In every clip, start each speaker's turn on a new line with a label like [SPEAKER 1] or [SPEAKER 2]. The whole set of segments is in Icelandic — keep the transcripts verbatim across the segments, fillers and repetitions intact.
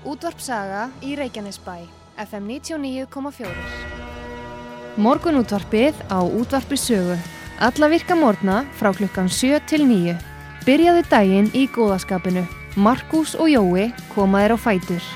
[SPEAKER 1] Útvarp Saga í Reykjanesbæ, F M níutíu og níu komma fjögur. Morgunútvarpið á Útvarpi Sögu. Alla virka morgna frá klukkan sjö til níu. Byrjaðu daginn í góðaskapinu. Markús og Jói koma þér á fætur.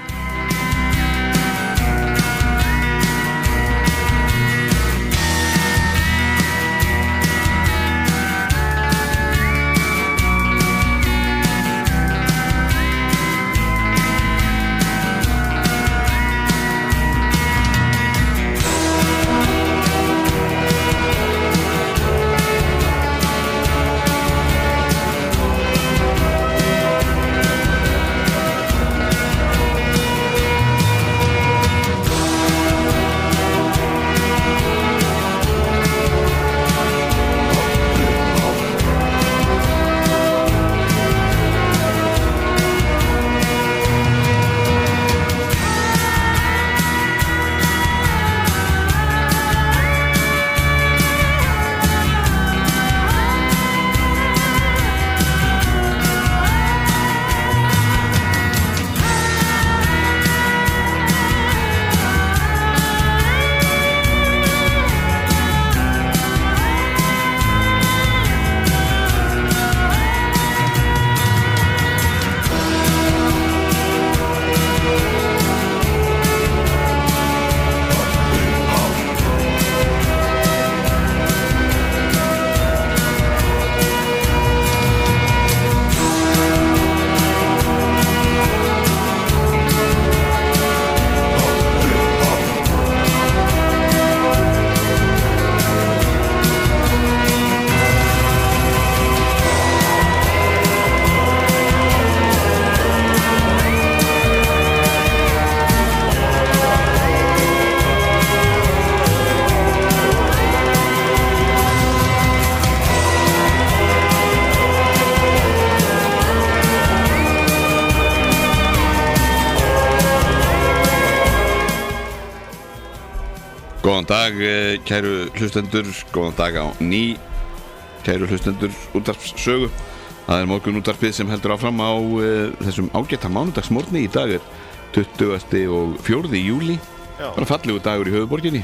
[SPEAKER 2] Góðan dag, kæru hlustendur, góðan dag á ný, kæru hlustendur Útvarps Sögu. Það er morgunútvarpið sem heldur áfram á uh, þessum ágæta mánudagsmorgni. Í dag er tuttugasta og fjórða júlí, bara fallegur dagur í höfuðborginni.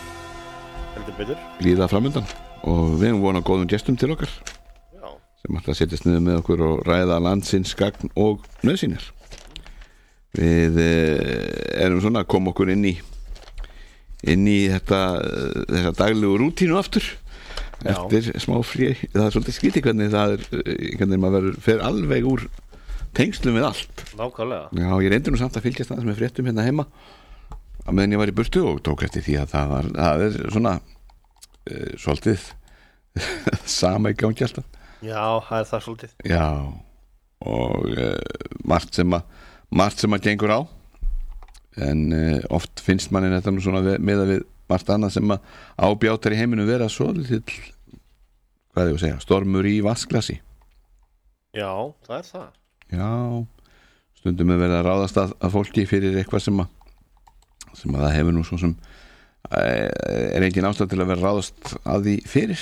[SPEAKER 3] Heldur betur.
[SPEAKER 2] Líða framundan og við erum von á góðum gestum til okkar. Já. Sem alltaf setjast niður með okkur og ræða landsins gagn og nauðsynjar. Við uh, erum svona að koma okkur inn í inn í þetta þessa daglegu rútínu aftur. Já. Eftir smá frí. Það er svolítið skrítið hvernig það er hvernig maður verður fer alveg úr tengslum við allt.
[SPEAKER 3] Nákvæmlega.
[SPEAKER 2] Já, ég reyndi nú samt að fylgjast aðeins með fréttum hérna heima á meðan ég var í burtu og tók eftir því að það var það er svona uh, svolítið sama í gangi alltaf.
[SPEAKER 3] Já, það er það svolítið.
[SPEAKER 2] Já. Og uh, margt sem að margt sem að gengur á. En uh, oft finnst manni þetta nú svona með að við margt annað sem að ábjátar í heiminu vera svolítið, hvað er ég að segja, stormur í vatnsglasi.
[SPEAKER 3] Já, það er það.
[SPEAKER 2] Já, stundum er verið að ráðast að, að fólki fyrir eitthvað sem að, sem að það hefur nú svo sem er engin ástæð til að vera ráðast að því fyrir.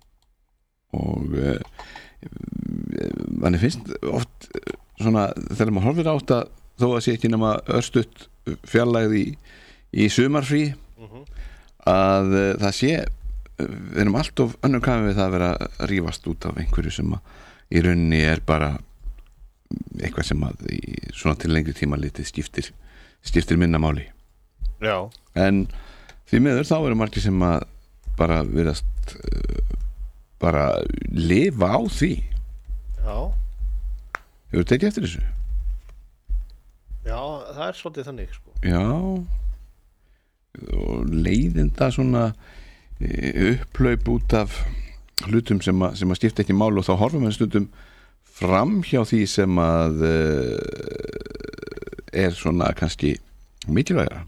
[SPEAKER 2] Og uh, manni finnst oft svona, þegar maður horfir átt að þó að sé ekki nema örstutt fjarlægð í, í sumarfrí uh-huh. að uh, það sé við erum allt of önnum kafið við það að vera að rífast út af einhverju sem að í rauninni er bara eitthvað sem að í svona til lengri tíma litið skiptir, skiptir minna máli.
[SPEAKER 3] Já. En
[SPEAKER 2] því miður þá eru margir sem að bara viðast uh, bara lifa á því.
[SPEAKER 3] Já.
[SPEAKER 2] Hefur tekið eftir þessu?
[SPEAKER 3] Já, það er svolítið þannig sko.
[SPEAKER 2] Já. Og leiðinda svona upplaup út af hlutum sem að, sem að skipta ekki máli og þá horfum við stundum fram hjá því sem að uh, er svona kannski mikilvægara.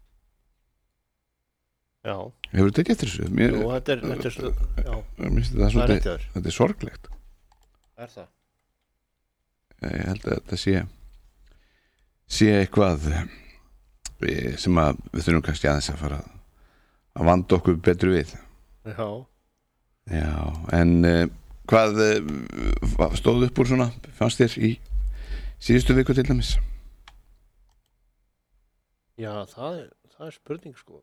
[SPEAKER 3] Já.
[SPEAKER 2] Hefur þetta ekki eftir þessu? Mér,
[SPEAKER 3] Jú, þetta er, þetta er, já.
[SPEAKER 2] Mér finnst þetta svolítið, þetta er sorglegt.
[SPEAKER 3] Er það?
[SPEAKER 2] Ég held að þetta sé sé eitthvað sem að við þurfum kannski aðeins að fara að vanda okkur betur við.
[SPEAKER 3] Já.
[SPEAKER 2] Já, en uh, hvað uh, stóð upp úr svona fannst þér í síðustu viku til dæmis?
[SPEAKER 3] Já, það er, það er spurning sko.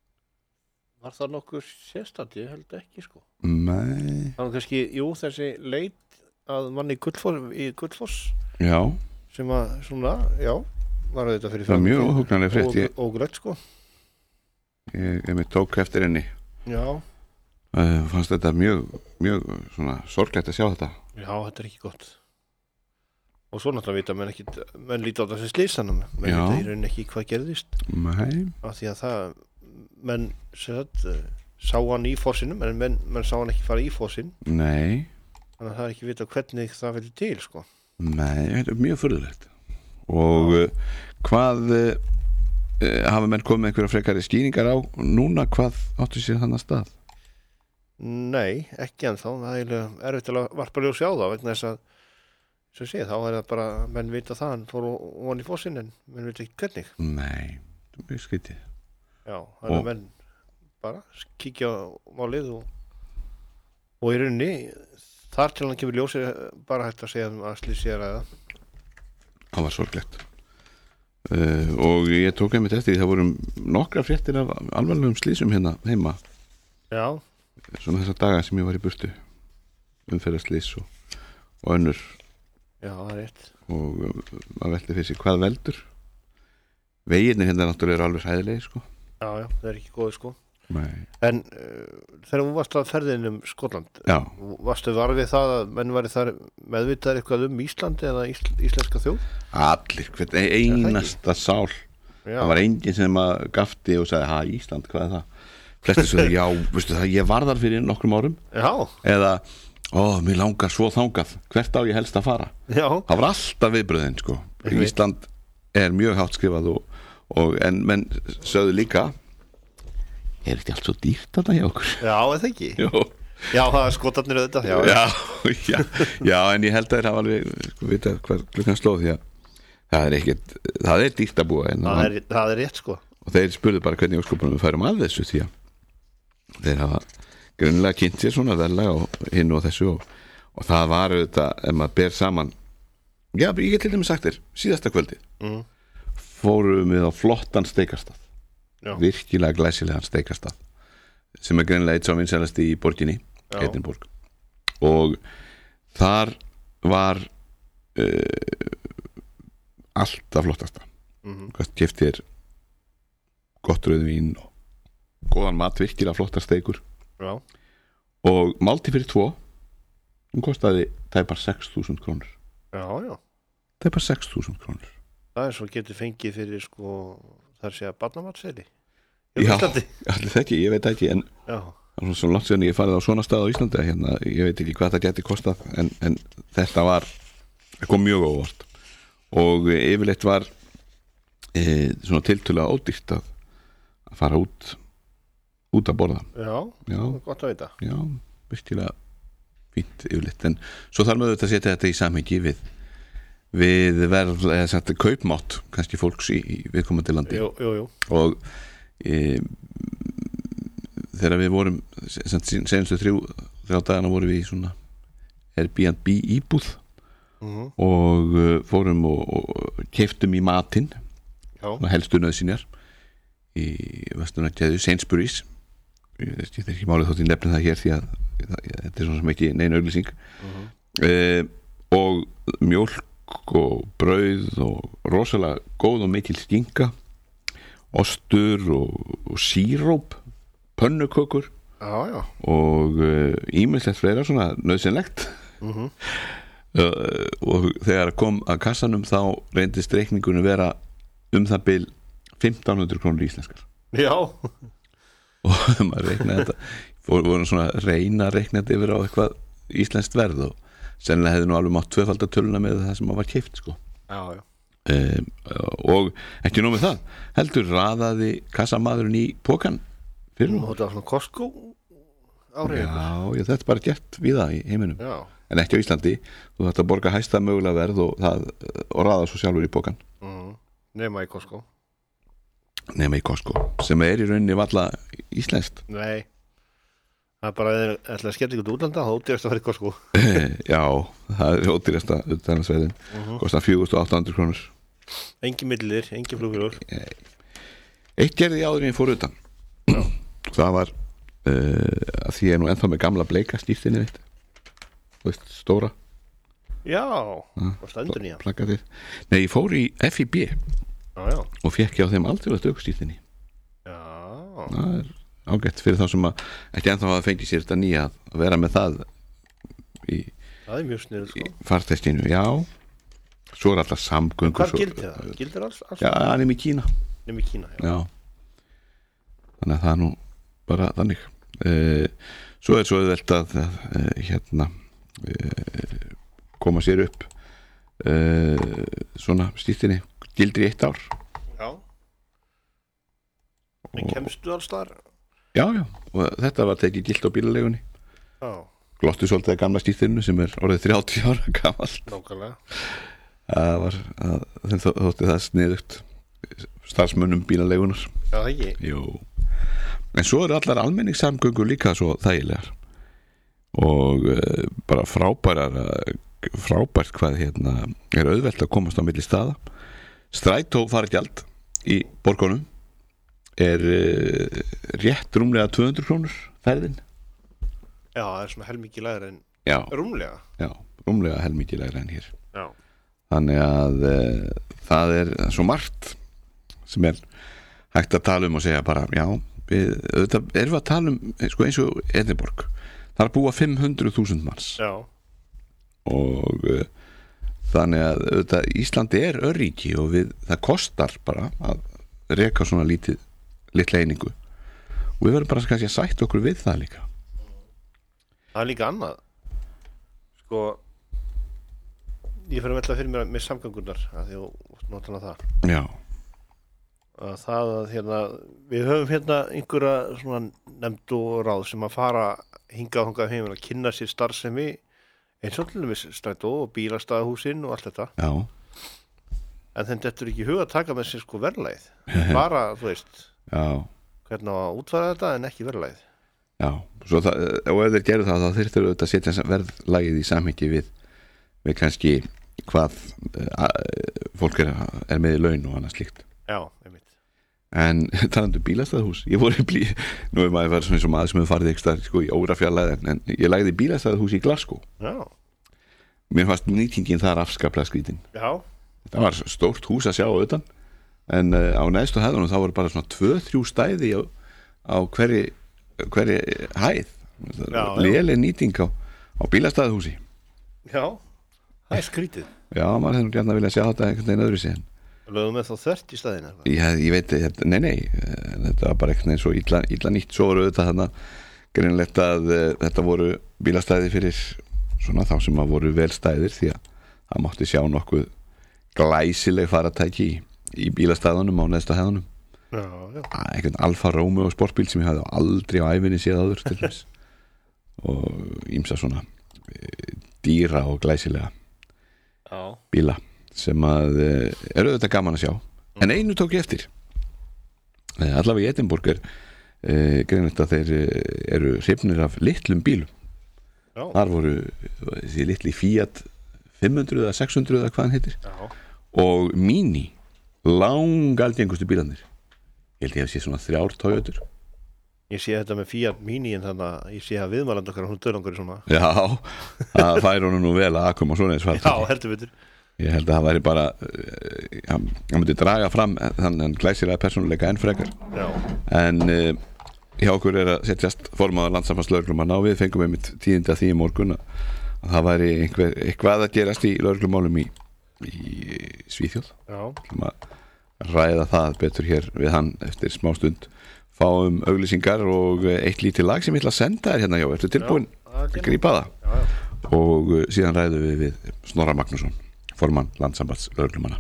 [SPEAKER 3] Var það nokkuð sérstætt? Ég held ekki sko.
[SPEAKER 2] Nei.
[SPEAKER 3] Það var kannski, jú, þessi leit að manni í Gullfoss, í Gullfoss
[SPEAKER 2] Já.
[SPEAKER 3] sem að svona, já, var þetta fyrir
[SPEAKER 2] Það var mjög óhugnanleg frétt. Ég,
[SPEAKER 3] ógrött sko.
[SPEAKER 2] ég, ég mig tók eftir henni.
[SPEAKER 3] Já.
[SPEAKER 2] Uh, fannst þetta mjög, mjög svona sorglegt að sjá þetta.
[SPEAKER 3] Já, þetta er ekki gott. Og svo náttúrulega vita menn ekki, menn líta á þessi slísanum, menn
[SPEAKER 2] Já.
[SPEAKER 3] vita í rauninni ekki hvað gerðist.
[SPEAKER 2] Nei.
[SPEAKER 3] Af því að það, menn, sem sagt, uh, sá hann í fossinum, en menn, menn sá hann ekki fara í fossin.
[SPEAKER 2] Nei.
[SPEAKER 3] Þannig að það er ekki vita hvernig það verður til, sko.
[SPEAKER 2] Nei, þetta er mjög furðulegt. Og uh, hvað uh, hafa menn komið einhverja frekari skýringar á núna, hvað áttu sér þannig að stað?
[SPEAKER 3] Nei, ekki ennþá. Það er eiginlega erfitt til að varpa ljós á það vegna þess að, sem sé, þá er það bara, menn vita það, hann fór ofan í fossin en menn vita ekki hvernig.
[SPEAKER 2] Nei, það er mjög skytið.
[SPEAKER 3] Já, þannig að menn bara kíkja á málið og, og í rauninni þar til hann kemur ljósið bara hægt að segja að slísi er að
[SPEAKER 2] Það var sorglegt. Uh, og ég tók einmitt eftir því það voru nokkra fréttir af alvarlegum slísum hérna heima.
[SPEAKER 3] Já.
[SPEAKER 2] Svona þessa daga sem ég var í burtu. Umferðarslís og, og önnur.
[SPEAKER 3] Já, það er rétt.
[SPEAKER 2] Og uh, maður velti fyrir sig hvað veldur. Veginir hérna náttúrulega eru alveg hræðilegi, sko.
[SPEAKER 3] Já, já, það er ekki góði, sko.
[SPEAKER 2] Nei.
[SPEAKER 3] En uh, þegar þú varst að ferðin um Skotland,
[SPEAKER 2] Já.
[SPEAKER 3] varstu varfið það að menn væri þar meðvitaðir eitthvað um Íslandi eða ísl, íslenska þjóð?
[SPEAKER 2] Allir, hvern einasta sál.
[SPEAKER 3] Já.
[SPEAKER 2] Það var enginn sem að gafti og sagði, ha, Ísland, hvað er það? Flestir svo, já, veistu það, ég var þar fyrir nokkrum árum.
[SPEAKER 3] Já.
[SPEAKER 2] Eða, ó, mér langar svo þangað, hvert á ég helst að fara?
[SPEAKER 3] Já.
[SPEAKER 2] Það var alltaf viðbröðin, sko. Ísland er mjög hátt skrifað og, og en menn sögðu líka, er þetta allt svo dýrt þarna hjá okkur?
[SPEAKER 3] Já, eða ekki?
[SPEAKER 2] Jó.
[SPEAKER 3] Já, það er Skotarnir auðvitað. Já,
[SPEAKER 2] já, já, já, en ég held að þeir hafa alveg, sko, vita hvað klukkan sló því að það er ekkert, það er dýrt að búa.
[SPEAKER 3] Það er, það er rétt, sko.
[SPEAKER 2] Og þeir spurðu bara hvernig óskopunum við færum að þessu því að þeir hafa greinilega kynnt sér svona verðlega og hinn og þessu og, og það var auðvitað, ef maður ber saman, já, ég get til dæmis sagt þér, síðasta kvöldi,
[SPEAKER 3] mm.
[SPEAKER 2] fórum við á flottan steikastað.
[SPEAKER 3] Já.
[SPEAKER 2] Virkilega glæsilegan steikastað sem er greinilega eitt sá vinsælasti í borginni, Edinborg, og þar var uh, alltaf flottasta.
[SPEAKER 3] Mm-hmm.
[SPEAKER 2] Hvað keyptir gott rauðvín og góðan mat, virkilega flottar steikur.
[SPEAKER 3] Já.
[SPEAKER 2] Og máltíð fyrir tvo hún kostaði tæpar sex þúsund krónur.
[SPEAKER 3] Já, já.
[SPEAKER 2] Tæpar sex þúsund krónur.
[SPEAKER 3] Það er svo getur fengið fyrir sko þar sé að barnamatseli.
[SPEAKER 2] Já, allir það ekki, ég veit ekki en
[SPEAKER 3] já.
[SPEAKER 2] Það var svo langt síðan ég farið á svona stað á Íslandi að hérna, ég veit ekki hvað það geti kostað en, en þetta var kom mjög óvart og yfirleitt var e, svona tiltölulega ódýrt að, að fara út út að borða.
[SPEAKER 3] Já,
[SPEAKER 2] já,
[SPEAKER 3] gott að vita.
[SPEAKER 2] Já, virkilega fínt yfirleitt en svo þarf maður að setja þetta í samhengi við við verð, eða sagt, kaupmátt kannski fólks í, í viðkomandi landi.
[SPEAKER 3] Jú, jú, jú.
[SPEAKER 2] Og e, þegar við vorum senstu þrjú, þrjá dagana vorum við í svona Airbnb íbúð
[SPEAKER 3] mm-hmm.
[SPEAKER 2] og uh, fórum og, og keyptum í matinn helstu nauðsynjar í vestunarkeðju Sainsbury's ég veist ekki málið þótt ég nefni það hér því að þetta er svona sem ekki neina auglýsing mm-hmm. uh, og mjólk og brauð og rosalega góð og mikil skinka ostur og, og síróp pönnukökur
[SPEAKER 3] já, já.
[SPEAKER 2] og ímislegt uh, fleira svona nöðsynlegt
[SPEAKER 3] mm-hmm.
[SPEAKER 2] uh, og þegar kom að kassanum þá reyndist reikningunum vera um það bil fimmtán hundruð krónur íslenskar
[SPEAKER 3] já
[SPEAKER 2] og maður reiknaði þetta fór, voru svona reyna reiknaði yfir á eitthvað íslenskt verð og sennilega hefði nú alveg mátt tvöfalda töluna með það sem maður var keypt sko
[SPEAKER 3] já, já.
[SPEAKER 2] Um, og ekki nóg með það heldur raðaði kassamadurinn í pokan fyrir
[SPEAKER 3] og þetta var svona Costco árið
[SPEAKER 2] já, já, þetta er bara gert við það í heiminum
[SPEAKER 3] já.
[SPEAKER 2] En ekki á Íslandi þú þarft að borga hæsta mögulega verð og, það, og raða svo sjálfur í pokan
[SPEAKER 3] mm. nema í Costco
[SPEAKER 2] nema í Costco sem er í rauninni valla íslenskt
[SPEAKER 3] nei það er bara ætla að skella ykkur útlanda þá ódýrast að fara í Costco
[SPEAKER 2] já, það er ódýrast að utanlandsveiðin uh-huh. kostar fjögur þúsund átta hundruð krónur
[SPEAKER 3] engin millir, engin flugfélög
[SPEAKER 2] Eitt gerði ég áður en ég fór utan. Það var uh, að því ég er nú ennþá með gamla bleika stýrtinni mitt. Þú veist, stóra.
[SPEAKER 3] Já, og stendur nýja.
[SPEAKER 2] Plakatið. Nei, ég fór í F I B
[SPEAKER 3] Já, já.
[SPEAKER 2] og fekk ég á þeim aldrei að stökkstýrtinni.
[SPEAKER 3] Já.
[SPEAKER 2] Það er ágætt fyrir þá sem að ekki ennþá hafa fengið sér þetta nýja að vera með það í,
[SPEAKER 3] Það er mjög snið, sko.
[SPEAKER 2] í farteskinu. Já, svo er alltaf samgöngur.
[SPEAKER 3] Hvað
[SPEAKER 2] svo,
[SPEAKER 3] gildir það? Gildir alls? alls
[SPEAKER 2] Já, hann er í Kína.
[SPEAKER 3] Nefnum í Kína, já.
[SPEAKER 2] Já. Þannig að það er nú bara þannig. Uh, svo er svo auðvelt að uh, hérna uh, koma sér upp uh, svona stýrtinni gildir í eitt ár.
[SPEAKER 3] Já. En kemstu alls þar?
[SPEAKER 2] Já, já, og þetta var tekið gilt á bílalegunni.
[SPEAKER 3] Já.
[SPEAKER 2] Glottu svolítið að gamla stýrtinu sem er orðið þrjátíu ára gamalt.
[SPEAKER 3] Nákvæmlega.
[SPEAKER 2] Það var, að, þeim þó- þótti það sniðugt starfsmönnum bílalegunar.
[SPEAKER 3] Já, það ekki.
[SPEAKER 2] Jú. En svo eru allar almenningssamgöngur líka svo þægilegar og uh, bara frábærar frábært hvað hérna er auðvelt að komast á milli staða. Strætó fargjald í borgunum er uh, rétt rúmlega tvö hundruð krónur ferðin.
[SPEAKER 3] Já, það er svona helmikið lægra en
[SPEAKER 2] Já,
[SPEAKER 3] rúmlega.
[SPEAKER 2] já, rúmlega helmikið lægra en hér.
[SPEAKER 3] Já.
[SPEAKER 2] Þannig að uh, það er svo margt sem er hægt að tala um og segja bara, já, við auðvitað erum við að tala um sko, eins og Edinborg. Það er að búa fimm hundruð þúsund manns
[SPEAKER 3] Já.
[SPEAKER 2] og uh, þannig að auðvitað Íslandi er örríki og við, það kostar bara að reka svona lítið litla einingu og við verðum bara kannski að sætta okkur við það líka.
[SPEAKER 3] Það er líka annað. Sko, ég fyrir að velta fyrir mér með samgöngunar, að því þú notalega það.
[SPEAKER 2] Já,
[SPEAKER 3] Að það að hérna, við höfum hérna einhverja svona nefnd og ráð sem að fara hingað og þangað heim að kynna sér starfsemi eins og til dæmis strætó og bílastæðahúsin og allt þetta.
[SPEAKER 2] já,
[SPEAKER 3] En þeim dettur ekki í hug að taka með sér sko verðlagið. Bara, þú veist,
[SPEAKER 2] já,
[SPEAKER 3] hvernig á að útfæra þetta en ekki verðlagið.
[SPEAKER 2] já. Svo það, og ef þeir gerðu það þá þyrftir auðvitað að setja verðlagið í samhengi við, við kannski hvað uh, fólk er, er með í laun og annað slíkt.
[SPEAKER 3] Já, einmitt.
[SPEAKER 2] En talandi um bílastæðahús, ég voru í blí nú er maður verið svona eins og maður sem hefur farið ekki stað sko, í órafjarlæð, en ég lagði bílastæðahús í Glasgow.
[SPEAKER 3] Já.
[SPEAKER 2] Mér fannst nýtingin þar afskaplega skrítin.
[SPEAKER 3] Já.
[SPEAKER 2] Það var stórt hús að sjá utan, en uh, á neðstu hæðunum þá voru bara svona tvö, þrjú stæði á, á hverri, hverri hæð.
[SPEAKER 3] Já,
[SPEAKER 2] Léleg nýting á, á bílastæðahúsi.
[SPEAKER 3] Já, það er skrítið.
[SPEAKER 2] Já, maður hefði nú gjarnan viljað sjá þetta einhvern veginn öðru sig.
[SPEAKER 3] Lögum með þá þvert í staðina.
[SPEAKER 2] Ég, ég veit, ég, nei, nei, þetta var bara eitthvað eins og illa, illa nýtt. Svo voru auðvitað þarna greinlegt að uh, þetta voru bílastæði fyrir svona þá sem að voru vel stæðir, því að það mátti sjá nokkuð glæsileg faratæki í, í bílastæðunum á neðsta hæðunum.
[SPEAKER 3] Já, já.
[SPEAKER 2] Einhvern Alfa Romeo sportbíl sem ég hafði aldrei á ævinni séð áður til þess og ýmsa svona uh, dýra og glæsilega
[SPEAKER 3] Já.
[SPEAKER 2] bíla sem að uh, eru auðvitað gaman að sjá. En einu tók ég eftir. Uh, allavega í Edinborg er uh, greinlegt að þeir uh, eru hrifnir af litlum bílum.
[SPEAKER 3] Já.
[SPEAKER 2] Þar voru þessi litli Fiat fimm hundruð eða sex hundruð eða hvað hann heitir.
[SPEAKER 3] Já.
[SPEAKER 2] Og Mini, langalgengustu bílarnir. Ég held ég að sé svona þrjár Toyotur.
[SPEAKER 3] Ég sé þetta með Fiat Mini en þannig að ég sé að viðmælanda okkar hún dölangur í svona.
[SPEAKER 2] Já, það fær honum nú vel að koma svona eins
[SPEAKER 3] Já, heldur betur.
[SPEAKER 2] Ég held að það væri bara uh, hann, hann myndi draga fram þannig glæsilega persónuleika enn frekar.
[SPEAKER 3] Já.
[SPEAKER 2] En uh, hjá okkur er að setjast formaður Landssambands lögreglumanna og við fengum einmitt tíðindi að því í morgun að, að það væri einhver, eitthvað að gerast í lögreglumálum í, í Svíþjóð.
[SPEAKER 3] Já.
[SPEAKER 2] Ætlum að ræða það betur hér við hann eftir smástund, fáum auglýsingar og eitt lítið lag sem ég ætla að senda þér hérna hjá. Ertu tilbúin að grípa það?
[SPEAKER 3] Já, já.
[SPEAKER 2] Og uh, síðan ræðum við við Snorra Magnússon, formann Landssambands lögreglumanna.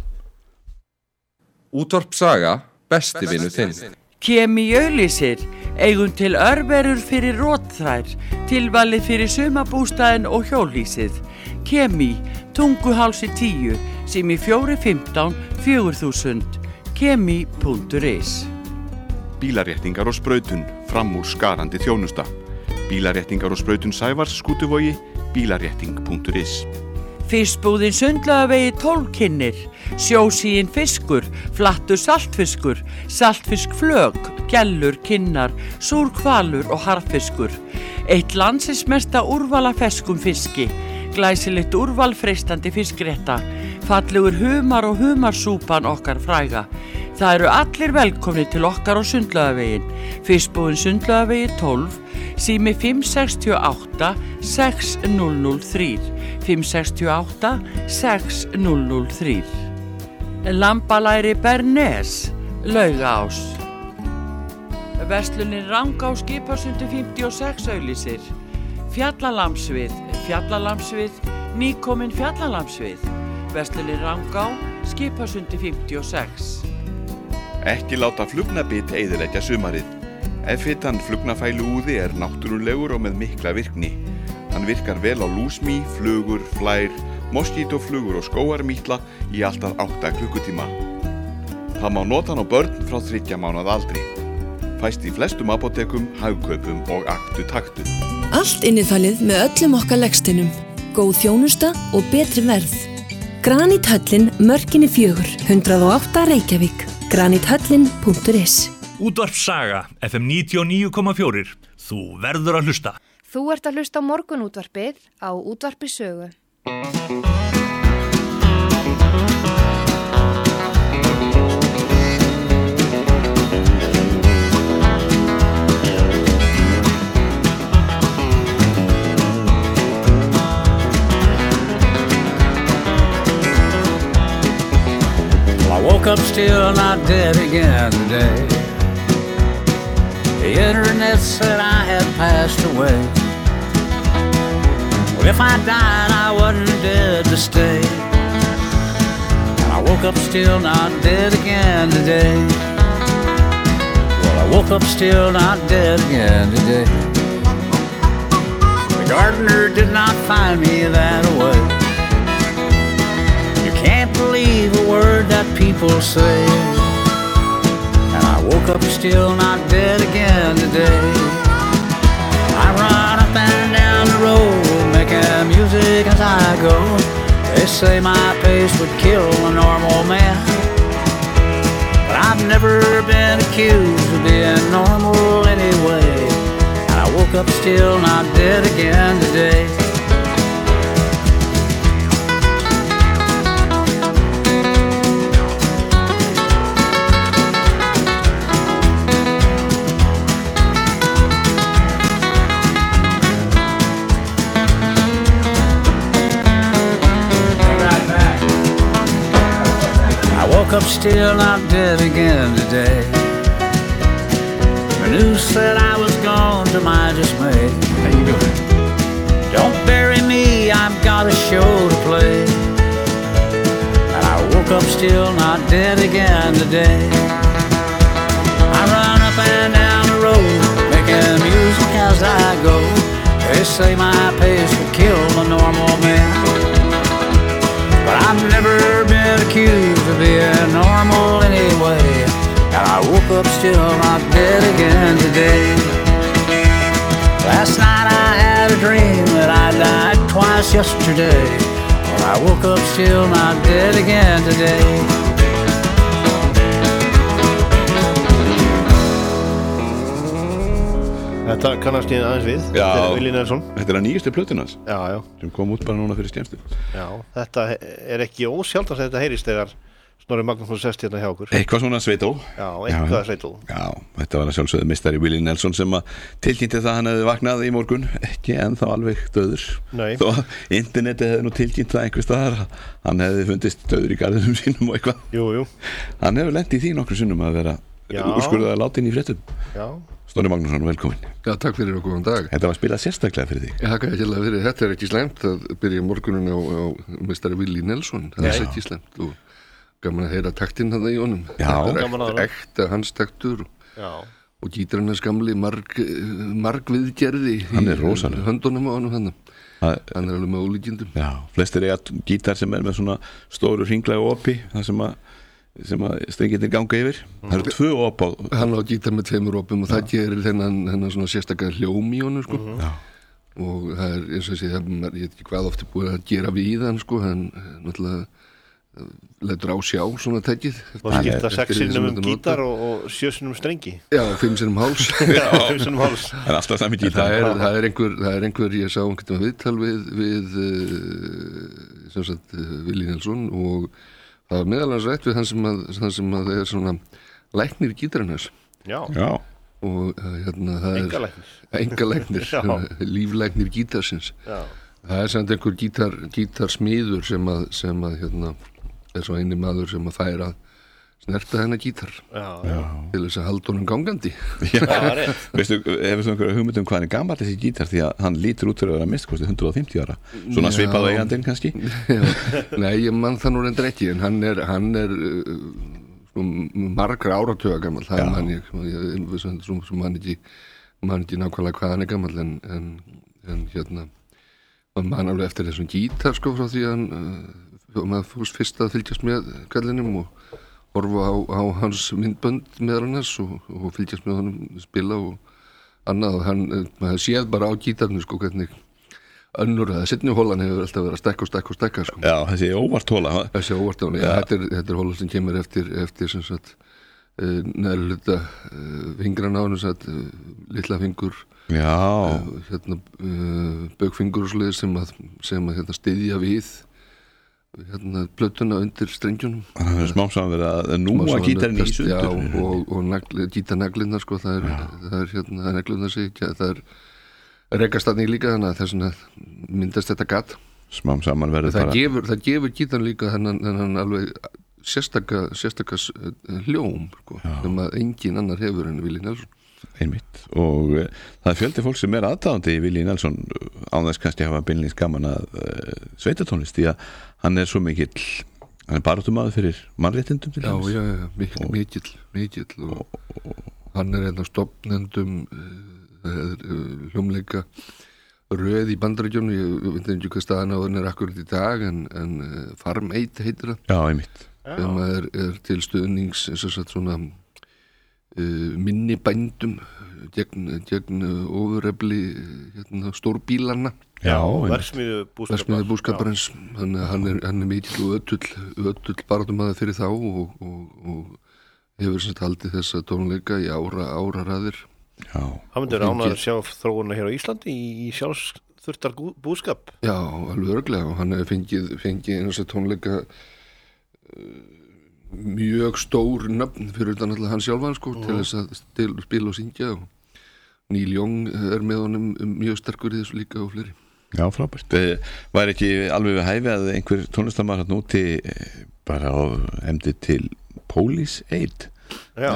[SPEAKER 4] Útvarp Saga, besti vinur þinn.
[SPEAKER 5] Kemi auglýsir, eigum til örverur fyrir rótþrær, tilvalið fyrir sumabústaðinn og hjólhýsið. Kemi, Tunguhálsi tíu, sem í fjóri fimmtán fjögur þúsund. Kemi punktur is.
[SPEAKER 6] Bílaréttingar og sprautun, fram úr skarandi þjónusta. Bílaréttingar og sprautun Sævars, Skútuvogi, bílarétting punktur is.
[SPEAKER 5] Fiskbúðin Sundlaugavegi tólf kynnir, sjósíinn fiskur, flattur saltfiskur, saltfiskflök, gellur, kinnar, súrhvalur og harðfiskur. Eitt landsins mesta úrval af ferskum fiski, glæsilegt úrval freistandi fiskrétta, fallegur humar og humarsúpan okkar fræga. Það eru allir velkomni til okkar á Sundlaugavegin, Fiskbúðin Sundlaugavegi tólf, sími fimm sex átta sex núll núll þrjú, fimm sex átta sex núll núll þrjú. Lambalæri Bernes, Laugaás. Verslunin Rangá Skipasundi fimmtíu og sex auglýsir. Fjallalamsvið, Fjallalamsvið, nýkomin Fjallalamsvið. Verslunin Rangá Skipasundi fimmtíu og sex.
[SPEAKER 6] Ekki láta flugnabit eyðileggja sumarið. F-hitan flugnafælu úði er náttúrulegur og með mikla virkni. Hann virkar vel á lúsmý, flugur, flær, moskítoflugur og skóarmítla í alltaf átta klukkutíma. Það má nota hann á börn frá þriggja mánaða aldri. Fæst í flestum apótekum, hagkaupum og aktu taktu.
[SPEAKER 7] Allt innifalið með öllum okkar legsteinum. Góð þjónusta og betri verð. Granithöllin Mörkinni fjögur, hundrað og átta Reykjavík. granithöllin punktur is.
[SPEAKER 8] Útvarp Saga, F M níutíu og níu komma fjögur. Þú verður að hlusta.
[SPEAKER 1] Þú ert að hlusta á morgunútvarpið á Útvarpi Sögu.
[SPEAKER 9] I woke up still not dead again today. The internet said I had passed away. Well, if I died, I wasn't dead to stay. And I woke up still not dead again today. Well, I woke up still not dead again today. The gardener did not find me that way. Can't believe a word that people say. And I woke up still not dead again today. I run up and down the road making music as I go. They say my pace would kill a normal man, but I've never been accused of being normal anyway. And I woke up still not dead again today. Up still not dead again today. The news said I was gone to my dismay. How you doing? Don't bury me, I've got a show to play. And I woke up still not dead again today. I run up and down the road making music as I go. They say my pace would kill a normal man, but I've never been accused of being normal anyway. And I woke up still not dead again today. Last night I had a dream that I died twice yesterday. Well, I woke up still not dead again today.
[SPEAKER 3] Þetta kannast ég aðeins við.
[SPEAKER 2] Já,
[SPEAKER 3] þetta er Willi Nelson.
[SPEAKER 2] Þetta er að nýjastu plötun hans.
[SPEAKER 3] Já, já.
[SPEAKER 2] Sem kom út bara núna fyrir skemmstu.
[SPEAKER 3] Já, þetta er ekki ósjaldast að þetta heyrist þegar Snorri Magnússon sest hérna hjá okkur.
[SPEAKER 2] Eitthvað svona sveitó.
[SPEAKER 3] Já, eitthvað sveitó.
[SPEAKER 2] Já, þetta var að sjálfsögðu meistari Willi Nelson sem að tilkynnti það hann hefði vaknað í morgun, ekki ennþá alveg döður.
[SPEAKER 3] Nei.
[SPEAKER 2] Þó að internetið hefði nú tilkynnt það einhvers staðar, hann hefði fundist döður í garðinum sínum og eitthvað.
[SPEAKER 3] Jú, jú.
[SPEAKER 2] Hann hefur lent í því nokkrum sinnum að vera úrskurðaður látin í fréttum.
[SPEAKER 3] Já.
[SPEAKER 2] Snorri Magnússon, velkomin.
[SPEAKER 10] Já, takk fyrir og góðan dag.
[SPEAKER 2] Þetta var spilað sérstaklega fyrir þig.
[SPEAKER 10] Já, takk fyrir. Þetta er ekki slæmt að byrja morgunin á, á meistari Willi Nelson. Það er ekki slæmt og gaman að heyra taktinn þarna í honum.
[SPEAKER 2] Já,
[SPEAKER 10] þetta er ekta hans taktur
[SPEAKER 2] Já.
[SPEAKER 10] og gítarinn hans gamli marg, marg viðgerði
[SPEAKER 2] hann er rosalega
[SPEAKER 10] höndunum á honum hann.
[SPEAKER 2] Það,
[SPEAKER 10] hann er alveg með ólíkindum.
[SPEAKER 2] Já, flestir eiga gítar sem er með svona stóru hringlega opi, það sem að sem að strenginir ganga yfir. Það eru tvö op á
[SPEAKER 10] hann á gítar með tveimur opum og það gerir þennan, þennan svona sérstaklega hljóm í honum sko.
[SPEAKER 2] Mm-hmm.
[SPEAKER 10] og það er eins og sé það, ég veit ekki hvað oft er búið að gera við hann sko, hann náttúrulega letur á sjá svona tækið
[SPEAKER 3] og skipta sex sinnum um gítar og, og sjö sinnum strengi
[SPEAKER 10] já, fimm sinnum háls
[SPEAKER 3] já, fimm sinnum háls
[SPEAKER 2] það er alltaf sami gítar
[SPEAKER 10] það er, það er einhver, það er einhver ég sá einhvern veginn viðtal við, við sem sagt Willi Nelson og það var meðal hans rætt við hann sem að, hann sem að það er svona læknir gítarannars
[SPEAKER 3] já,
[SPEAKER 2] já.
[SPEAKER 10] og hérna það er
[SPEAKER 3] engalæknir,
[SPEAKER 10] engalæknir líflæknir gítarsins
[SPEAKER 3] já.
[SPEAKER 10] það er samt einhver gítar, gítarsmiður sem að, sem að hérna er svo eini maður sem að færa snerta hennar gítar
[SPEAKER 3] já,
[SPEAKER 10] já. til þess að halda honum gangandi
[SPEAKER 2] já, veistu, hefur þú einhverja hugmynd um hvað hann er gamall þessi gítar því að hann lítur út fyrir að vera mist kosti hundrað og fimmtíu ára svona já. Svipað á eigandinn kannski
[SPEAKER 10] já. Nei, ég mann það nú reyndar ekki en hann er, hann er uh, sko, margra áratuga gamall það er mann ég, ég sem mann ekki mann ekki nákvæmlega hvað hann er gamall en, en, en hérna mann alveg eftir þessum gítar sko frá því að hann uh, og maður fórst fyrst að fylgjast með kallinum og horfa á, á hans myndbönd meðal annars og, og fylgjast með honum spila og annað og hann, maður séð bara á gítarnu sko hvernig önnur eða seinni hólan hefur alltaf verið að stekka og stekka og stekka sko.
[SPEAKER 2] Já, þessi óvart hóla
[SPEAKER 10] Þessi óvart hóla, já, ja. þetta, er, þetta er hóla sem kemur eftir, eftir sem sagt uh, neðri hluta uh, fingran á hann sagt, uh, litla fingur
[SPEAKER 2] Já
[SPEAKER 10] uh, hérna, uh, bögfingur og sluðir sem að, sem að hérna, styðja við hérna plötuna undir strengjunum
[SPEAKER 2] það er smá saman verið að núa gítarinn í sundur
[SPEAKER 10] já, og, og nagli, gítarnaglinnar sko, það er, það er hérna, það er neglunar sig það er rekastanning líka þannig að þess að myndast þetta gat
[SPEAKER 2] smá saman verið
[SPEAKER 10] það
[SPEAKER 2] bara
[SPEAKER 10] gefur, það gefur gítarinn líka þennan, þennan alveg sérstaka, sérstaka hljóm sko, sem að engin annar hefur en Willi Nelson
[SPEAKER 2] einmitt og uh, það er fjöldi fólk sem er aðdáðandi í Willi Nelson án þess kannski að hafa beinlíns gaman að uh, sveitatónlist því að hann er svo mikill hann er baráttumaður fyrir mannréttindum til
[SPEAKER 10] já, já, já, mikill, mikill, mikill og, og, og hann er einn af stofnendum uh, uh, hljómleika röð í Bandaríkjunum ég veit ekki hvað staðan á hann er akkurat í dag en, en uh, Farm eitt heitir það
[SPEAKER 2] já, einmitt
[SPEAKER 10] sem er, er til stuðnings eins og satt svona Uh, minni bændum gegn, gegn uh, ofurefli hérna, stórbílanna
[SPEAKER 3] já, verksmiðu búskaparins,
[SPEAKER 10] búskaparins. Hann, hann er, er mikill og ötull, ötull baráttumaður fyrir þá og, og, og hefur sem haldið þessa tónleika í ára, ára raðir
[SPEAKER 3] já. Hann myndir ánæður að sjá þróuna hér á Íslandi í, í sjálfsþurftar búskap
[SPEAKER 10] já, alveg örglega og hann hefur fengið, fengið eins og tónleika uh, mjög stór nöfn fyrir utan alltaf hann sjálfan sko, mm. til þess að stil, spila og syngja og Neil Young er með honum mjög sterkur í þessu líka og fleiri
[SPEAKER 2] Já, frábært. Var ekki alveg við hæfi að einhver tónlistarmaður hann úti bara á emdi til Police Aid
[SPEAKER 3] Já,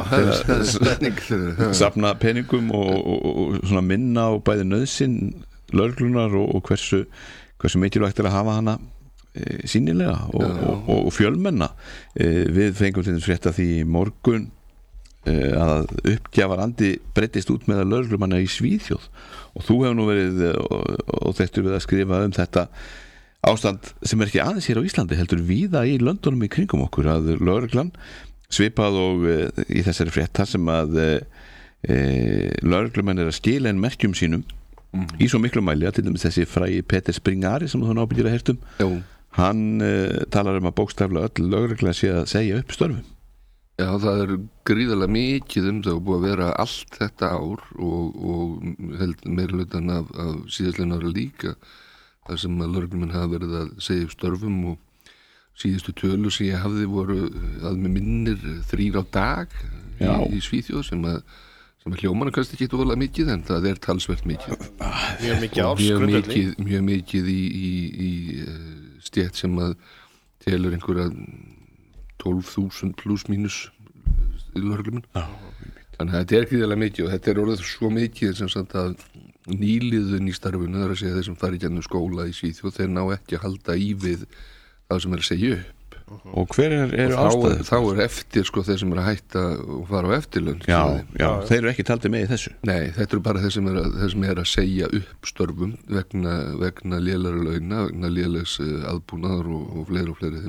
[SPEAKER 2] safna peningum og, og, og svona minna á bæði nauðsinn lögreglunar og, og hversu, hversu mikilvægt er að hafa hana sýnilega og, og, og fjölmenna við fengum til þess frétta því morgun að uppgjafarandi breyttist út með að lögreglumanna í Svíþjóð og þú hefur nú verið og, og þekktur við að skrifa um þetta ástand sem er ekki aðeins hér á Íslandi heldur víða í löndunum í kringum okkur að lögreglan svipað og í þessari frétta sem að e, lögreglumenn er að skila en merkjum sínum mm. í svo miklu mæli að til dæmis þessi frægi Peter Springari sem þú nábyggir að hertum
[SPEAKER 10] Jú.
[SPEAKER 2] hann uh, talar um að bókstaflega öll lögregla sé að segja upp störfum
[SPEAKER 10] Já, það er gríðarlega mikið um það og búið að vera allt þetta ár og, og held meira hlutan af, af síðastlegin ára líka þar sem að lögreglumenn hafa verið að segja upp störfum og síðustu tölu sem ég hafði voru að með minnir þrír á dag í, í Svíþjóð sem að sem að hljómanu kannski ekki ólega mikið en það er talsvert mikið
[SPEAKER 3] mjög mikið
[SPEAKER 10] mjög mikið, mjög mikið í, í, í stétt sem að telur einhverja tólf þúsund pluss mínus lögreglumenn þannig að þetta er gríðarlega mikið og þetta er orðið svo mikið sem sagt að nýliðun í starfinu þar að segja þeir sem fara í gennum skóla í Svíþjóð þeir ná ekki að halda í við það sem er að segja upp
[SPEAKER 2] og hver er, er
[SPEAKER 10] ástæður? Þá er eftir sko þeir sem er að hætta og fara á eftirlaun
[SPEAKER 2] já, já, þeir eru ekki taldið með í þessu
[SPEAKER 10] Nei, þetta eru bara þeir sem er að, þeir sem er að segja upp störfum vegna, vegna lélæra launa, vegna lélegs aðbúnaðar og, og fleiri og fleiri þeimdur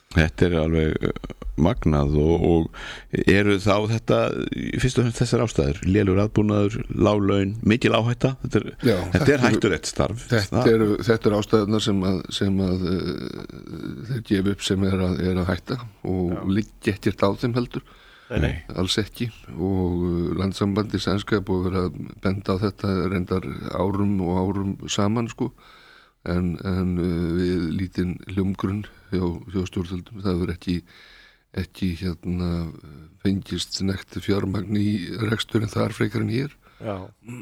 [SPEAKER 2] Þetta er alveg magnað og, og eru þá þetta fyrst og fremst þessar ástæður, lélur aðbúnaður, lág laun, mikil áhætta þetta er,
[SPEAKER 10] Já,
[SPEAKER 2] þetta er hættulegt starf
[SPEAKER 10] Þetta eru er ástæðunar sem að, sem að uh, þeir gefa upp sem er að, er að hætta og liggja ekkert á þeim heldur
[SPEAKER 3] Nei, nei.
[SPEAKER 10] alls ekki og uh, landsambandi sænska er búið að vera að benda á þetta reyndar árum og árum saman sko en, en uh, við lítinn hljómgrunn hjá, hjá stjórnvöldum það verður ekki ekki hérna fengist nekt fjármagn í reksturinn þar frekar en hér
[SPEAKER 3] Já.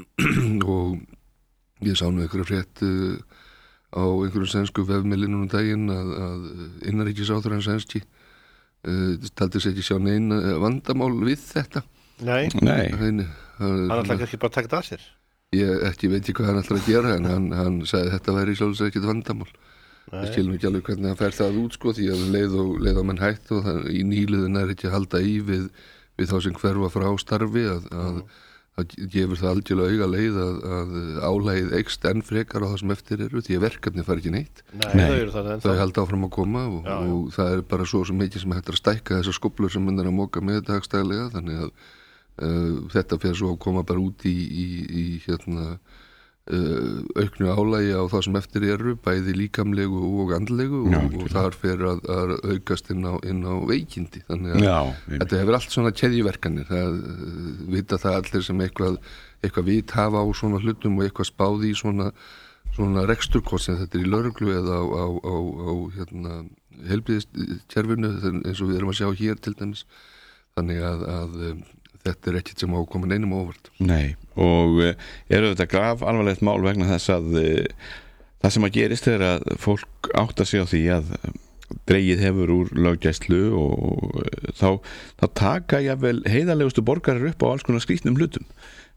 [SPEAKER 10] og ég sá nú einhverja frétt uh, á einhverjum sænsku vefmiðlinum um daginn að, að innanríkisáþurann sænski uh, taldi sér ekki sjá neina vandamál við þetta
[SPEAKER 3] Nei,
[SPEAKER 2] Nei.
[SPEAKER 10] Hann,
[SPEAKER 3] hann ætla kannski bara að taka það að sér
[SPEAKER 10] Ég ekki veit ekki hvað hann ætlar að gera en hann, hann sagði þetta væri sjálfsög ekkert vandamál Ég skilum ekki alveg hvernig hann fer það út sko því að leið og leið á menn hætt og það, í nýliðin er ekki að halda í við, við þá sem hverfa frá starfi að, að, að gefur það algjörlega auga leið að, að álægið eykst enn frekar á það sem eftir eru því að verkefni fari ekki neitt
[SPEAKER 3] Nei, Nei. þau eru það ennþá
[SPEAKER 10] Það er held áfram að koma og, já, og það er bara svo sem mikið sem hættir að stækka þessar skóflur sem menn er að móka með dagstæðlega þannig að uh, þetta fer svo að koma bara út í, í, í hérna Uh, auknu álægi á það sem eftir eru bæði líkamlegu og andlegu og,
[SPEAKER 2] Já,
[SPEAKER 10] og þar fer að, að aukast inn á, inn á veikindi þannig að
[SPEAKER 2] Já,
[SPEAKER 10] þetta hefur allt svona keðjuverkanir það uh, vita það allir sem eitthvað, eitthvað vit hafa á svona hlutum og eitthvað spáði í svona, svona reksturkost sem þetta er í lögreglu eða á, á, á, á hérna, heilbrigðiskerfinu eins og við erum að sjá hér til dæmis þannig að, að um, þetta er ekkert sem á komin einum óvart
[SPEAKER 2] Nei, og eru þetta graf alvarlegt mál vegna þess að það sem að gerist er að fólk áttar sig á því að dregið hefur úr löggæslu og þá, þá taka jafnvel heiðarlegustu borgarar upp á alls konar skrýtnum hlutum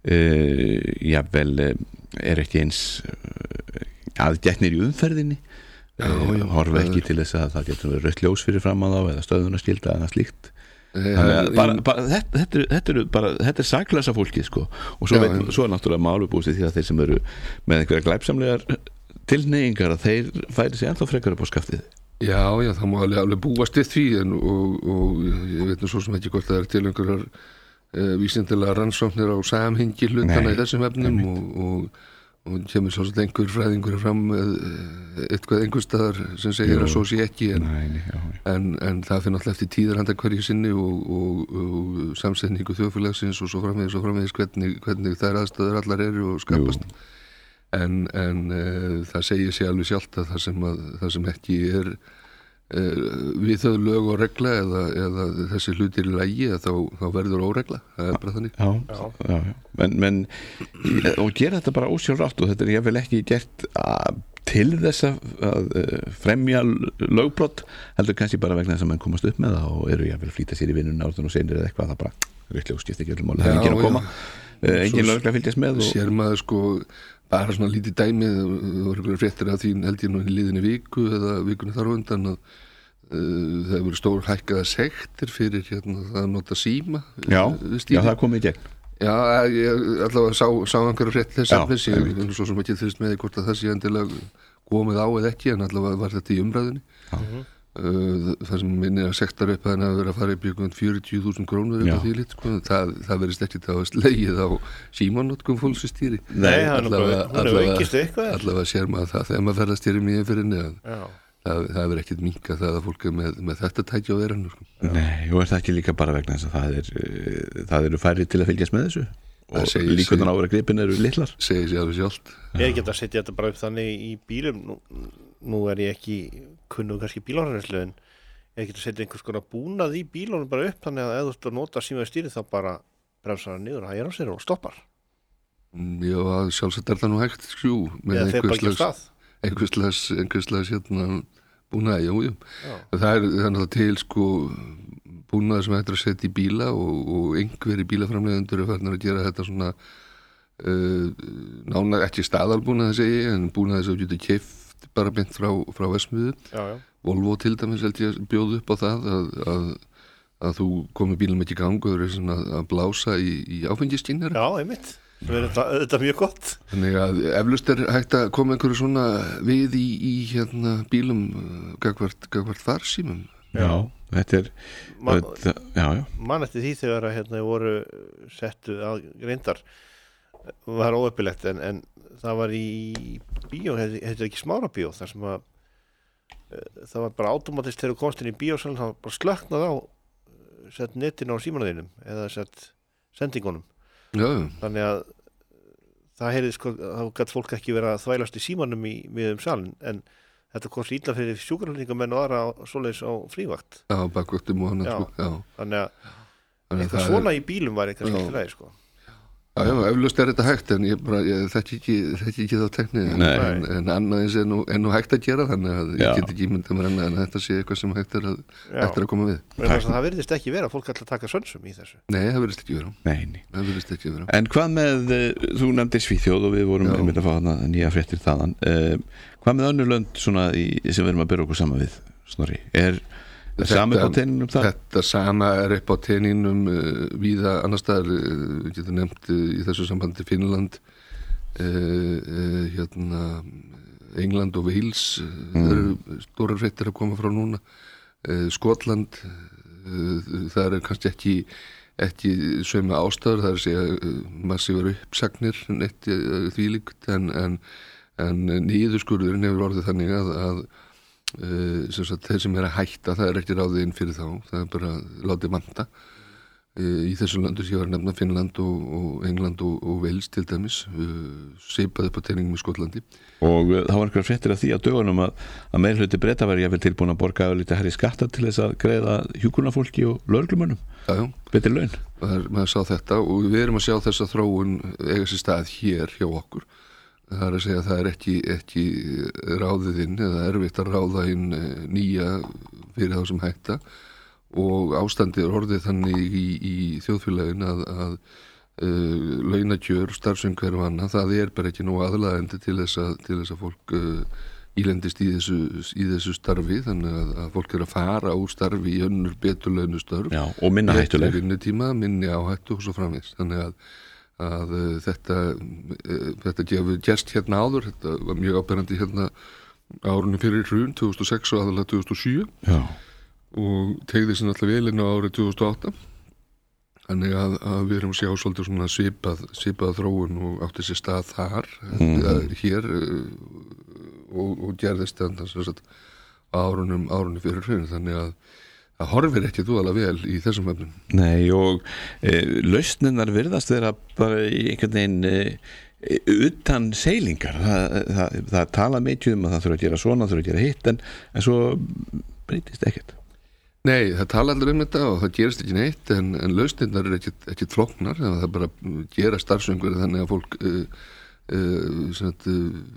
[SPEAKER 2] uh, jafnvel er ekki eins aðgætnir í umferðinni
[SPEAKER 10] Já, já,
[SPEAKER 2] horfa ekki
[SPEAKER 10] er...
[SPEAKER 2] til þess að það getur verið rautt ljós fyrir fram að þá eða stöðunarskylda eða slíkt bara, bara, þetta, þetta, er, þetta, er bara, þetta er saklausa fólki sko. og svo,
[SPEAKER 10] já,
[SPEAKER 2] veit, svo er náttúrulega málubúsið því að þeir sem eru með einhverja glæpsamlegar tilneyingar að þeir færi sig ennþá frekar upp á skaftið
[SPEAKER 10] Já, já, það má alveg, alveg búast við því en, og, og ég veit nú svo sem ekki hvort það er til einhverjar uh, vísindilega rannsóknir á samhengi hlutana í þessum efnum og, og og kemur svo að einhver fræðingur fram með eitthvað einhver staðar sem segir Jú. Að svo sé ekki en,
[SPEAKER 2] Nei, já, já.
[SPEAKER 10] en, en það fyrir alltaf eftir tíðar handa hverju sinni og, og, og samsetningu þjóðfélagsins og svo framvegis og framvegis hvernig, hvernig þær aðstæður allar eru og skapast Jú. en, en uh, það segir sér alveg sjálft að það sem, að, það sem ekki er uh, við þau lög og regla eða, eða þessi hlutir í lagi þá, þá verður óregla, það er bara þannig
[SPEAKER 2] Já, já, já, já. Men, men og gera þetta bara ósjálfrátt og þetta er jáfnvel ekki gert að, til þess að, að fremja lögbrot, heldur kannski bara vegna þess að mann komast upp með það og eru jáfnvel að flýta sér í vinnunum árðun og senir eða eitthvað það bara, rökklega skiptir ekki öllum máli það er enginn að koma, enginn lögregla fylgjast með og...
[SPEAKER 10] Sér maður sko bara svona lítið dæmi, það voru einhverja fréttir af því held ég nú í liðinni viku eða vikunni þar á undan að uh, það voru stór hækkaða sektir fyrir hérna það að nota síma
[SPEAKER 2] Já, já það komið í gegn
[SPEAKER 10] Já, ég allavega sá, sá einhverja frétt þess efnis, ég er svo sem ekki þurfist með hvort að það sé endilega komið á eða ekki en allavega var þetta í umræðinni uh, það sem minni að sektar upp að hann hafi verið að fara upp í fjörutíu þúsund krónur eða því lit, sko, það, það verist ekki það að slegið á símanotkum fólksstýri
[SPEAKER 3] Nei, allavega,
[SPEAKER 10] allavega, allavega sér maður það þegar maður ferðast hér í mjög fyrir neðan Það, það er ekkert minka það að fólk er með, með þetta tækja á verðinu sko.
[SPEAKER 2] Nei, og er það ekki líka bara vegna þess að það, er, það eru færri til að fylgjast með þessu og líkundan á að gripin eru litlar
[SPEAKER 10] segir sér alveg sjálft
[SPEAKER 3] Ég get að setja þetta bara upp þannig í bílum nú, nú er ég ekki kunnu kannski bílárenslu en ég get að setja einhvers konar búnað í bílunum bara upp þannig að ef þú ert að nota símaði stýri þá bara bremsar það niður, það er á sér og stoppar
[SPEAKER 10] Já, sjálfsagt er það nú hægt skjú
[SPEAKER 3] Eða þeir bara ekki á stað
[SPEAKER 10] einhverslegs, einhverslegs hérna búnaði, jú, jú. Það er þannig að til sko búnaði sem hættir að setja í bíla og, og einhverjir bílaframleiðendur er farnir að gera þetta svona uh, nána ekki staðalbúnaði segi en búnaði sem getur keypt bara beint frá, frá versmiðu Volvo til dæmis held ég bjóð upp á það að, að, að þú komið bílum ekki í gang og eru svona að blása í, í áfengiskynjar
[SPEAKER 3] Já, einmitt Þetta er mjög gott
[SPEAKER 10] Þannig að eflaust er hægt að koma einhverju svona við í, í hérna bílum gagvart, gagvart farsímum
[SPEAKER 2] Já, þetta er
[SPEAKER 3] Man,
[SPEAKER 2] þetta, já, já.
[SPEAKER 3] Man eftir því þegar að hérna voru settu að reyndar var óöppilegt en, en það var í bíó, þetta er ekki Smára bíó þar sem að það var bara automatist þegar þú komst inn í bíósalinn það var bara slöknað á sett netin á símanum eða sett sendingunum
[SPEAKER 10] já.
[SPEAKER 3] Þannig að það heyrði sko, þá gætt fólk ekki vera að þvælast í símanum í miðum salin en þetta kom svo illa fyrir sjúkraflutningamenn og aðra svoleiðis á frívakt
[SPEAKER 10] Já, bakvöktum og hann sko, já.
[SPEAKER 3] Þannig að
[SPEAKER 10] Þannig
[SPEAKER 3] eitthvað svona er... í bílum var eitthvað skemmt lagi sko
[SPEAKER 10] Já, já, eflaust er þetta hægt en ég bara, ég þekki ekki, þekki ekki þá teknið en, en, en annað eins er nú, er nú hægt að gera þannig að ég
[SPEAKER 2] já.
[SPEAKER 10] get ekki myndið mér annað en þetta sé eitthvað sem hægt er að, hægt er að koma við.
[SPEAKER 3] Það virðist ekki vera, fólk ætla að taka sönsum í þessu.
[SPEAKER 10] Nei, það virðist ekki vera.
[SPEAKER 2] Nei, nei.
[SPEAKER 10] Það virðist ekki vera.
[SPEAKER 2] En hvað með, þú nefndir Svíþjóð og við vorum einmitt að fá þarna nýja fréttir þaðan. Uh, hvað með önnur lönd svona í, sem við erum að byrja okkur saman við, Snorri? Er Sama upp á teininum það?
[SPEAKER 10] Þetta sama er upp á teininum uh, víða annar staðar, uh, við getum nefnt uh, í þessu sambandi Finnland uh, uh, hérna England og Wales uh, mm. það eru stórar fréttir að koma frá núna uh, Skotland uh, það er kannski ekki ekki sömu ástæður, það er að segja uh, massívar uppsagnir neitt uh, þvílíkt en, en, en niðurskurðurinn hefur orðið þannig að, að Uh, sem sagt, þeir sem er að hætta það er ekki ráðið inn fyrir þá það er bara látið vanta uh, í þessu landur sem ég var að nefna Finnland og, og England og, og Wales til dæmis uh, seipaði upp á teiningum í Skotlandi
[SPEAKER 2] og uh, það var einhverja fréttir af því á dögunum að, að meirhluti Breta var jáfnvel tilbúin að borga lítið herri skatta til þess að greiða hjúkrunarfólki og lögreglumönnum betri laun
[SPEAKER 10] maður, maður sá þetta og við erum að sjá þessa þróun eiga sér stað hér hjá okkur. Það er að segja að það er ekki, ekki ráðið inn eða erfitt að ráða inn nýja fyrir þá sem hætta og ástandið er orðið þannig í, í þjóðfélagin að, að uh, launakjör, starfsumhverfi og annað, það er bara ekki nú aðlaðandi til þess að, til þess að fólk uh, ílendist í þessu, í þessu starfi þannig að, að fólk er að fara úr starfi í önnur betur launustörf
[SPEAKER 2] Já, og minna hættuleg
[SPEAKER 10] vinnutíma, minni áhættu og svo framvegis þannig að að uh, þetta uh, þetta gefur gerst hérna áður þetta var mjög áberandi hérna árunni fyrir hrun tvö þúsund og sex og aðalega tvö þúsund og sjö
[SPEAKER 2] Já.
[SPEAKER 10] og tegði sér náttúrulega vel inn á árið tvö þúsund og átta þannig að, að við erum að sjá svolítið svona svipað, svipað þróun og átti sér stað þar mm. hér uh, og, og gerðist þannig árunum árunni fyrir hrun þannig að það horfir ekki dúðalega vel í þessum efnum.
[SPEAKER 2] Nei og e, lausninnar virðast vera bara í einhvern veginn e, utan seilingar. Það, það, það tala mikið um að það þurfa að gera svona, það þurfa að gera hitt en, en svo breytist ekkert.
[SPEAKER 10] Nei, það tala allir um þetta og það gerist ekki neitt en, en lausninnar er ekkert, ekkert flóknar. Það er bara að gera starfsumhverfi þannig að fólk e, e, sagt,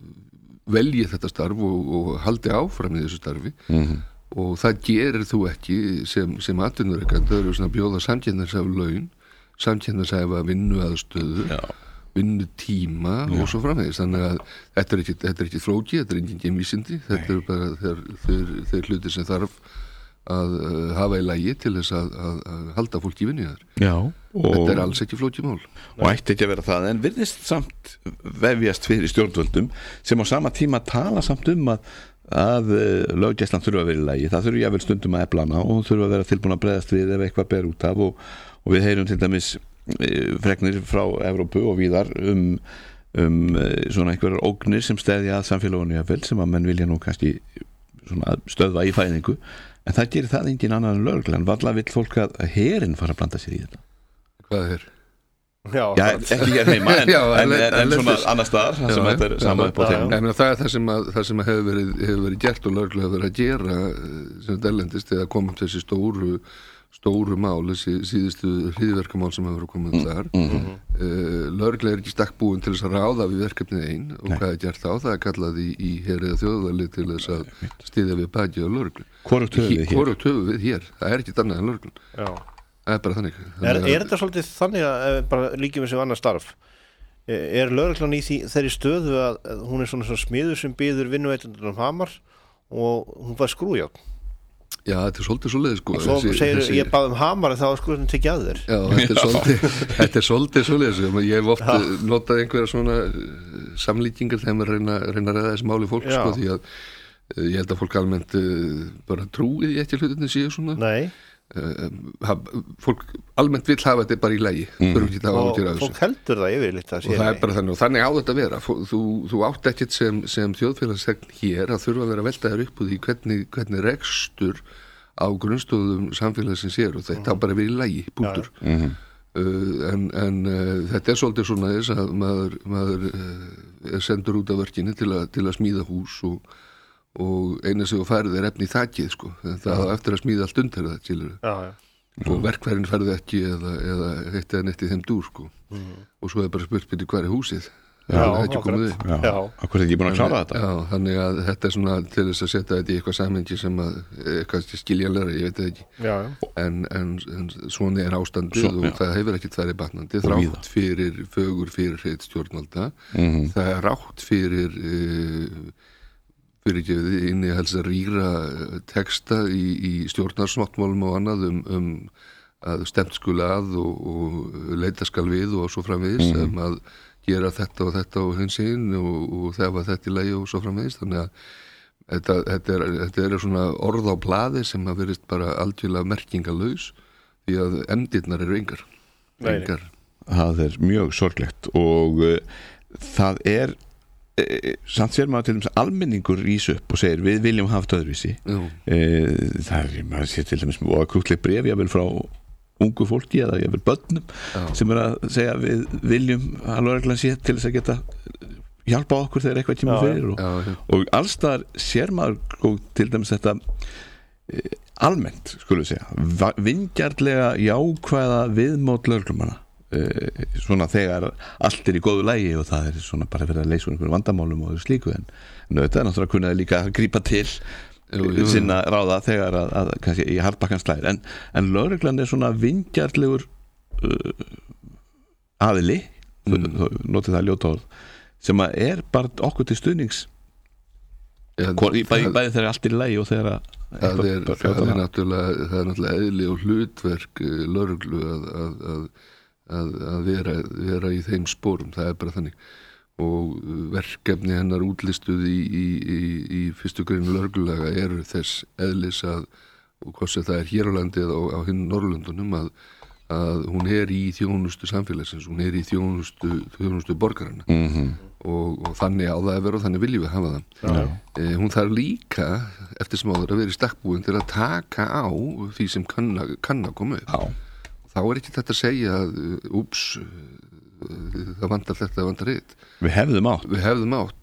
[SPEAKER 10] velji þetta starf og, og haldi áfram í þessu starfi.
[SPEAKER 2] Mhm.
[SPEAKER 10] Og það gerir þú ekki sem, sem atvinnureikandi, það eru svona að bjóða samkeppnishæf laun, samkeppnishæfa vinnuaðstöðu, vinnutíma Já. Og svo framvegis. Þannig að þetta er ekki, þetta er ekki flóki, þetta er engin geimvísindi, þetta er bara þeir, þeir, þeir hluti sem þarf að uh, hafa í lagi til þess að, að, að halda fólki í vinnu þar.
[SPEAKER 2] Já. Og
[SPEAKER 10] þetta er alls ekki flóki mál.
[SPEAKER 2] Og ætti ekki að vera það, en virðist samt vefjast fyrir stjórnvöldum sem á sama tíma tala samt um að að löggæslan þurfa að vera í lagi það þurfa jáfnvel stundum að efla hana og hún þurfa að vera tilbúin að bregðast við ef eitthvað ber út af og, og við heyrum til dæmis fregnir frá Evrópu og víðar um, um svona einhverjar ógnir sem steðja að samfélagunni jáfnvel sem að menn vilja nú kannski svona stöðva í fæðingu en það gerir það engin annan en lögreglan varla vill fólk að herinn fara að blanda sér í þetta.
[SPEAKER 10] Hvað er?
[SPEAKER 3] Já,
[SPEAKER 2] já ekki hér heima en, já, en, en, en svona annar staðar það sem þetta er sama upp á þeim
[SPEAKER 10] það er það sem, að, það sem að hefur, verið, hefur verið gert og lögreglu hefur verið að gera sem þetta erlendist eða komum þessi stóru stóru mál, þessi síðustu hríðverkamál sem hefur komið mm, þar mm, mm. uh, lögreglu er ekki stakk búin til þess að ráða við verkefnið einn og Nei. Hvað er gert þá? Það er kallað í, í heriða þjóðvali til þess að styðja við baki á lögreglu
[SPEAKER 2] Hvorugt höfum við hér?
[SPEAKER 10] Hvorugt höfum við hér, það er ekki annað en lögreglun
[SPEAKER 3] Já
[SPEAKER 10] Það er bara þannig.
[SPEAKER 3] þannig er, er þetta svolítið þannig að bara líkjum við sem annar starf er lögreglan í því þeirri stöðu að hún er svona, svona smiður sem býður vinnuveitundunum hamar og hún var skrújárn
[SPEAKER 10] Já, þetta er svolítið svolítið sko
[SPEAKER 3] og svo þessi, segir þessi... ég bað um hamar en þá er skrújárn tekið að þér
[SPEAKER 10] Já, þetta er svolítið þetta er svolítið svolítið ég hef oft ja. notað einhverja svona samlíkingar þegar maður reyna, reyna að ræða þessi máli fólk Já. Sko því að ég held að fólk almennt bara trúið ekki að hlutinni séu svona.
[SPEAKER 3] Nei.
[SPEAKER 10] Fólk almennt vill hafa þetta bara í lagi mm.
[SPEAKER 3] og fólk heldur það yfirleitt að
[SPEAKER 10] og það er bara þannig og þannig á þetta að vera þú, þú átt ekkert sem, sem þjóðfélagsþegn hér að þurfa að vera að velta þér upp úr því hvernig, hvernig rekstur á grunnstóðum samfélagsins er og þetta mm. á bara að vera í lagi punktur ja. mm-hmm. uh, en, en uh, þetta er svolítið svona þess að maður, maður uh, er sendur út af verkinni til, a, til að smíða hús og og eina sem þú færið er efni í þakið sko, það á eftir að smíða allt undir það skilur
[SPEAKER 3] já, já.
[SPEAKER 10] og verkfærin færið ekki eða, eða eitt eða neitt í þeim dúr sko mm. og svo er bara spurt byrju hvar er húsið
[SPEAKER 2] já,
[SPEAKER 10] það er ekki komið upp
[SPEAKER 2] já, já. Akkur er ekki búin að klára þetta
[SPEAKER 10] já, þannig að þetta er svona til þess að setja þetta í eitthvað samhengi sem að eitthvað skiljanlega, ég veit það ekki
[SPEAKER 3] já.
[SPEAKER 10] En, en, en svona er ástandið Svo, og já. Það hefur ekki þærri batnandi þrátt fyrir fögur fyrir heit stjórnvalda mm. það er rátt fyrir uh, fyrirgefiði inni helst að rýra texta í, í stjórnarsmáttmálum og annað um, um að stemt skuli að og, og leita skal við og svo framvegis mm. um að gera þetta og þetta og hins einn og, og þefa þetta í lagi og svo framvegis þannig að þetta, þetta, er, þetta er svona orð á blaði sem að verist bara algjörlega merkingalaus því að emdirnar eru engar, engar.
[SPEAKER 2] Það er mjög sorglegt og uh, það er samt sér maður til dæmis almenningur rís upp og segir við viljum hafa þetta öðruvísi e, það er, maður sér til dæmis og krútleg bref, ég vil frá ungu fólki eða ég vil börnum Já. Sem er að segja við viljum að lögreglan sé til þess að geta hjálpa okkur þegar eitthvað kemur fyrir og,
[SPEAKER 10] Já,
[SPEAKER 2] og allstaðar sér maður til dæmis þetta e, almennt, skulum við segja vingjarnlega jákvæða viðmót lögreglumanna svona þegar allt er í góðu lægi og það er svona bara verið að leysa um einhverjum vandamálum og slíku en þetta er náttúrulega kunnaði líka að grípa til jú, jú. Sinna ráða þegar að, að kannski í harðbakkan slæðir en, en lögreglan er svona vingjarlegur uh, aðili mm. notið það ljóta orð sem að er bara okkur til stuðnings ja, bæði, bæði þegar allt er í lægi og þegar að
[SPEAKER 10] það er, það er náttúrulega það er náttúrulega eðli og hlutverk lögreglu að, að, að Að, að vera, vera í þeim spórum, það er bara þannig og verkefni hennar útlistuð í, í, í, í fyrstu greinu lögreglulega eru þess eðlis að og hvort sem það er hér á landi eða á, á hinn Norrlöndunum að, að hún er í þjónustu samfélagsins, hún er í þjónustu, þjónustu borgarana
[SPEAKER 2] mm-hmm.
[SPEAKER 10] og, og þannig á það að vera og þannig viljum við hafa það
[SPEAKER 2] ja.
[SPEAKER 10] e, hún þarf líka eftir smáður að vera í stakkbúin til að taka á því sem kann að, kann að koma upp
[SPEAKER 2] Já
[SPEAKER 10] þá er ekki þetta að segja að úps, það vantar þetta, það vantar hitt.
[SPEAKER 2] Við hefðum átt.
[SPEAKER 10] Við hefðum átt.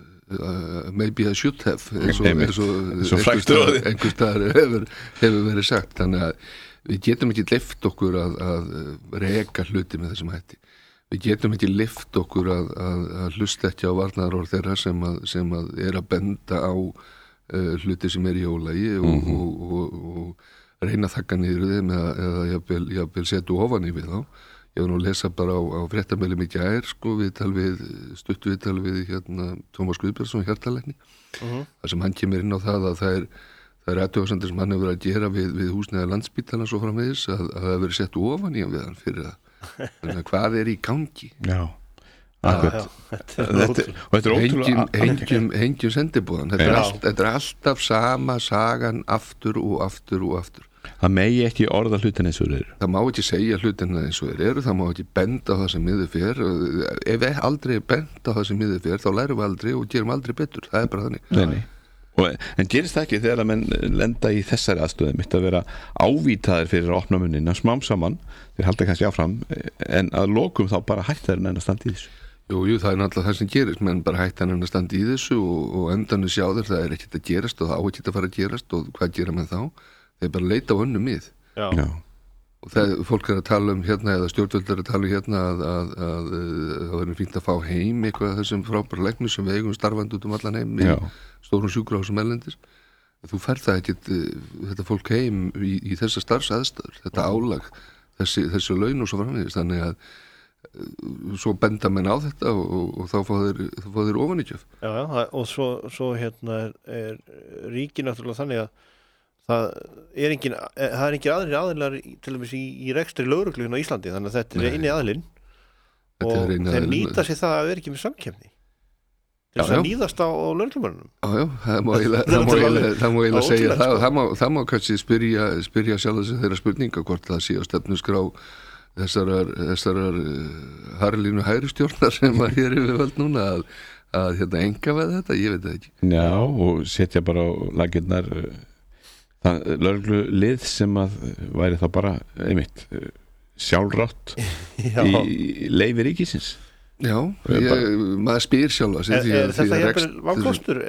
[SPEAKER 10] Uh, maybe I should have, eins og, eins og einhver staðar hefur, hefur verið sagt. Þannig að við getum ekki lyft okkur að, að reka hluti með þessum hætti. Við getum ekki lyft okkur að, að, að hlusta ekki á varnaðarorð þeirra sem að, sem að er að benda á uh, hluti sem er í ólagi og, mm-hmm. og, og, og reyna að þakka niður þeim eða, eða jafnvel, jafnvel setja ofan í við þá. Ég var nú að lesa bara á, á fréttameilum í gær, sko, viðtal við, stuttu viðtal við hérna Tómas Guðbjörnsson, hjartalækni. Uh-huh. Það sem hann kemur inn á það að það er, það er athugasemdir sem hann hefur verið að gera við, við húsnæði Landspítalans svo framvegis að, að það hefur verið sett ofan í hann við hann fyrir það. Þannig að hvað er í gangi?
[SPEAKER 2] Já.
[SPEAKER 10] Akkurat. Þetta er ótrúlega hengjum, hengjum sendibúðan þetta er, allt, þetta er alltaf sama sagan aftur og aftur og aftur
[SPEAKER 2] það megi ekki orða hlutin eins og þeir eru
[SPEAKER 10] það má ekki segja hlutin eins og þeir eru það má ekki benda á það sem miður fer ef aldrei benda á það sem miður fer þá lærum við aldrei og gerum aldrei betur það er bara þannig
[SPEAKER 2] nei, nei. Og, en gerist það ekki þegar að menn lenda í þessari aðstöðu mitt að vera ávítaðir fyrir að opna munnin að smám saman þeir halda kannski áfram en að lokum þá bara hætta þeir en að standa í þessu
[SPEAKER 10] Jú, jú, það er náttúrulega það sem gerist, menn bara hætti hann að standa í þessu og, og endanum sjá þér, það er ekkert að gerast og það á ekkert að fara að gerast og hvað gera með þá? Þeir bara leita á önnum mið.
[SPEAKER 3] Já.
[SPEAKER 2] Já.
[SPEAKER 10] Og það, fólk er að tala um hérna, eða stjórnvöld er að tala um hérna að, að, að, að það verður fínt að fá heim eitthvað af þessum frábæra læknum sem við eigum starfandi út um allan heim í stórum sjúkrahúsum erlendis. Þú færð það ekkert, þetta fólk heim í, í þessa starfsaðstæður, þetta álag, þessi, þessi laun og svo framvegis, þannig að svo benda menn á þetta og, og, og þá fá þeir, þeir ofan í kjöf
[SPEAKER 3] Já, já, og svo, svo hérna er, er ríki náttúrulega þannig að það er engin, það er engin aðrir aðilar til dæmis í, í rekstri lögreglu á Íslandi, þannig að þetta er eini aðilinn og þeir nýta sér það að vera ekki með samkeppni til þess að níðast á, á lögreglumönnum.
[SPEAKER 10] Já, já, það má eiginlega segja það, það má, það má kannski spyrja, spyrja sjálf þessi þeirra spurninga hvort það sé á stefnuskrá þessarar, þessarar harlínu hægri stjórnar sem að hér er við völd núna að, að hérna enga veð þetta, ég veit það ekki.
[SPEAKER 2] Já, og setja bara á lakirnar það lögreglulið sem að væri þá bara einmitt sjálfrátt í leyfi ríkisins.
[SPEAKER 10] Já, ég, maður spyr sjálfa
[SPEAKER 3] er, er þetta hefur valkostur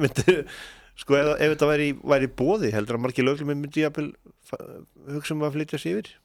[SPEAKER 3] sko ef, ef þetta væri, væri boði heldur að margir lögreglumir myndi jafnvel hugsa um að flytja sig yfir?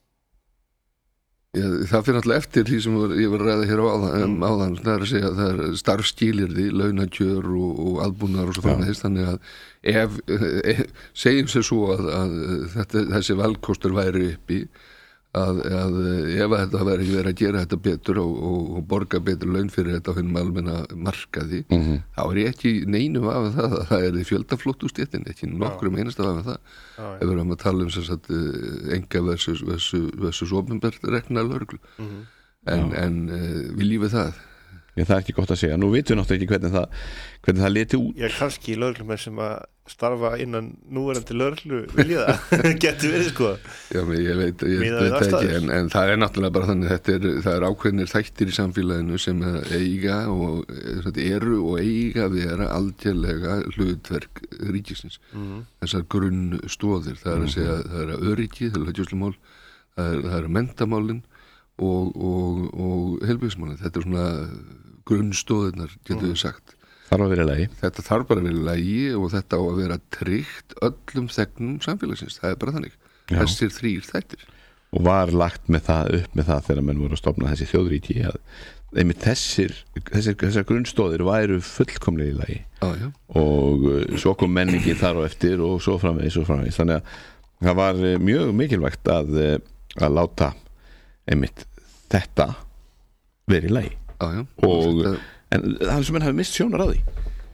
[SPEAKER 10] Já, það fyrir alltaf eftir því sem ég var að ræða hér á áðan, um, áðan það er að segja að það er starfsskilyrði launakjör og, og albúnar og svo framvegis þannig að ef, ef segjum sér svo að, að þetta, þessi valkostur væri uppi Að, að ef að þetta væri ekki verið að gera þetta betur og, og, og borga betur laun fyrir þetta á hennum almenna markaði mm-hmm. þá er ég ekki neinum af það að það er því fjöldaflótt úr stéttin ekki nokkrum einasta af það Já, ef við erum að tala um sem sagt enga versus, versus, versus opinbert rekna lögreglu mm-hmm. en, en uh, viljum við það?
[SPEAKER 2] Ég, það er ekki gott að segja, nú vitum við náttúrulega ekki hvernig það, hvernig það liti út.
[SPEAKER 3] Ég kannski lögreglumenn sem að starfa innan núverandi lögreglu vilja það, getur verið sko.
[SPEAKER 10] Já, men ég veit, ég veit ekki, en, en það er náttúrulega bara þannig, þetta er, það er ákveðnir þættir í samfélaginu sem eiga og eru og eiga vera algjörlega hlutverk ríkisins. Mm-hmm. Þessar grunnstóðir, það er að segja, það er að öryggi, það er að djúslamál, það er, það er að mentamálin og, og, og heilbrigðismálin. Þetta er svona grunnstóðirnar, getur við sagt.
[SPEAKER 2] Þarf að vera í lagi.
[SPEAKER 10] Þetta þarf bara að vera í lagi og þetta á að vera tryggt öllum þegnum samfélagsins. Það er bara þannig. Já. Þessir þrír þættir.
[SPEAKER 2] Og var lagt með það upp með það þegar menn voru að stofna þessi þjóðríki að einmitt þessir, þessir, þessir grunnstóðir væru fullkomlega í lagi.
[SPEAKER 10] Já, já.
[SPEAKER 2] Og svo kom menningi þar á eftir og svo framvegis og framvegis. Þannig að það var mjög mikilvægt að, að láta einmitt þetta verið í lagi.
[SPEAKER 10] Já, já.
[SPEAKER 2] Og þetta... en það er sem enn hafi mist sjónar á því.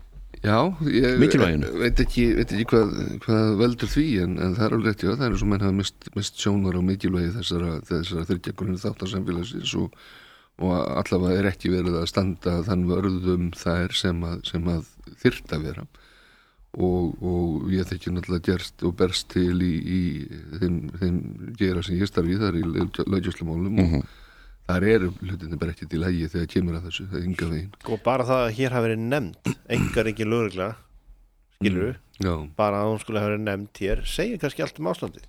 [SPEAKER 10] Já, ég
[SPEAKER 2] mikilvæginu.
[SPEAKER 10] veit ekki, veit ekki hvað, hvað veldur því en, en það er alveg rétt, já, það er sem enn hafi mist, mist sjónar á mikilvægi þessara, þessara þriggjagrunni þáttarsamfélagsins og, og allavega er ekki verið að standa þann vörðum þær sem að, sem að þyrft að vera og, og ég þekki náttúrulega gerst og berst til í, í þeim, þeim gera sem ég starfi þar í löggjöfslumálum mm-hmm. og þar eru hlutinni bara ekki til lagi þegar kemur að þessu, það er ynga veginn.
[SPEAKER 3] Og bara það að hér hafi verið nefnd, engar ekki lögregla, skilur
[SPEAKER 10] mm,
[SPEAKER 3] bara að hún skulle hafi verið nefnd hér, segir kannski allt um ástandi.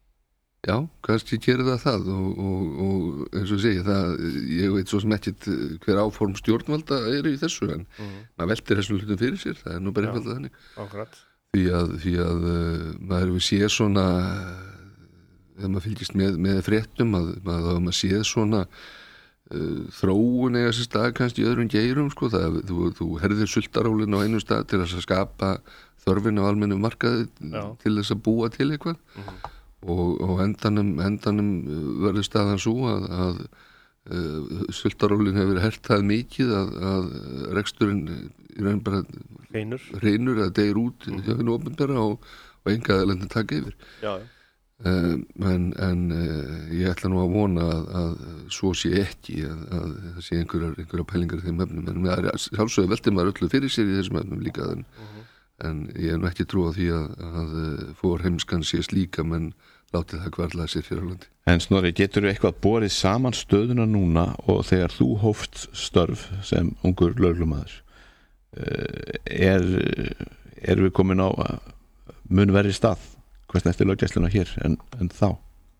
[SPEAKER 10] Já, kannski gerir það það og, og, og eins og segja það, ég veit svo sem ekkit hver áform stjórnvalda eru í þessu en mm. maður veltir þessum hlutum fyrir sér, það er nú bara einfaldað þannig.
[SPEAKER 3] Akkurat.
[SPEAKER 10] Því að, því að uh, maður við sé svona þegar maður fylgist með, með fréttum að maður, maður séð svona uh, þróun eða sér stað kannski í öðrum geirum sko, það, þú, þú herðir sultarólinn á einu stað til þess að skapa þörfin á almennu markaði Já. Til þess að búa til eitthvað mm-hmm. og, og endanum, endanum verður staðan svo að, að uh, sultarólinn hefur hertað mikið að, að reksturinn í raun bara
[SPEAKER 3] reynur,
[SPEAKER 10] reynur að deyr út mm-hmm. hjá hennu opinbera og, og enga aðeins taka yfir.
[SPEAKER 3] Já,
[SPEAKER 10] Uh, en, en uh, ég ætla nú að vona að, að svo sé ekki að, að það sé einhverjar, einhverjar pælingar í þeim efnum en það er sjálfsögðu velti maður öllu fyrir sér í þessum efnum líka en, uh-huh. en ég hef nú ekki trú á því að, að fór heimskan sé slíka menn látið það kvarlaði sér fyrir á landi.
[SPEAKER 2] En Snorri, getur þú eitthvað borið saman stöðuna núna og þegar þú hóft störf sem ungur lögreglumaður uh, er, er við komin á mun verri stað hvernig eftir löggæsluna hér en, en þá?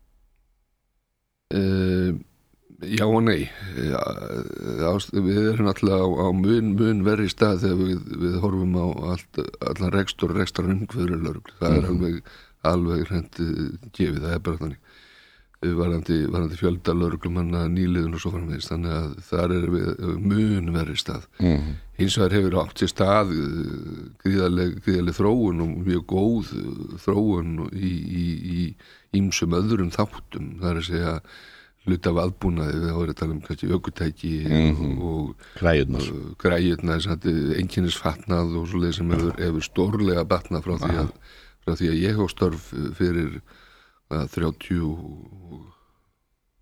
[SPEAKER 10] Uh, já og nei já, ást, við erum alltaf á, á mun, mun verri stað þegar við, við horfum á allt, allan rekstur og rekstrar umhverfur lögreglu, það mm-hmm. er alveg alveg hreint gefið, það er bara þannig varandi, varandi fjölda lögreglumanna nýliðun og svo framvegis þannig að þar er við mun verri stað
[SPEAKER 2] mm-hmm.
[SPEAKER 10] hins vegar hefur átt sér stað gríðarleg, gríðarleg þróun og mjög góð þróun í, í, í ýmsum öðrum þáttum það er að segja hluta af aðbúnaði við áður að tala um kannski ökutæki
[SPEAKER 2] mm-hmm.
[SPEAKER 10] og
[SPEAKER 2] græjurnar
[SPEAKER 10] græjurnar, einkennisfatnað og svoleið sem hefur, hefur stórlega batnað frá því að, frá því að ég á störf fyrir að þrjátíu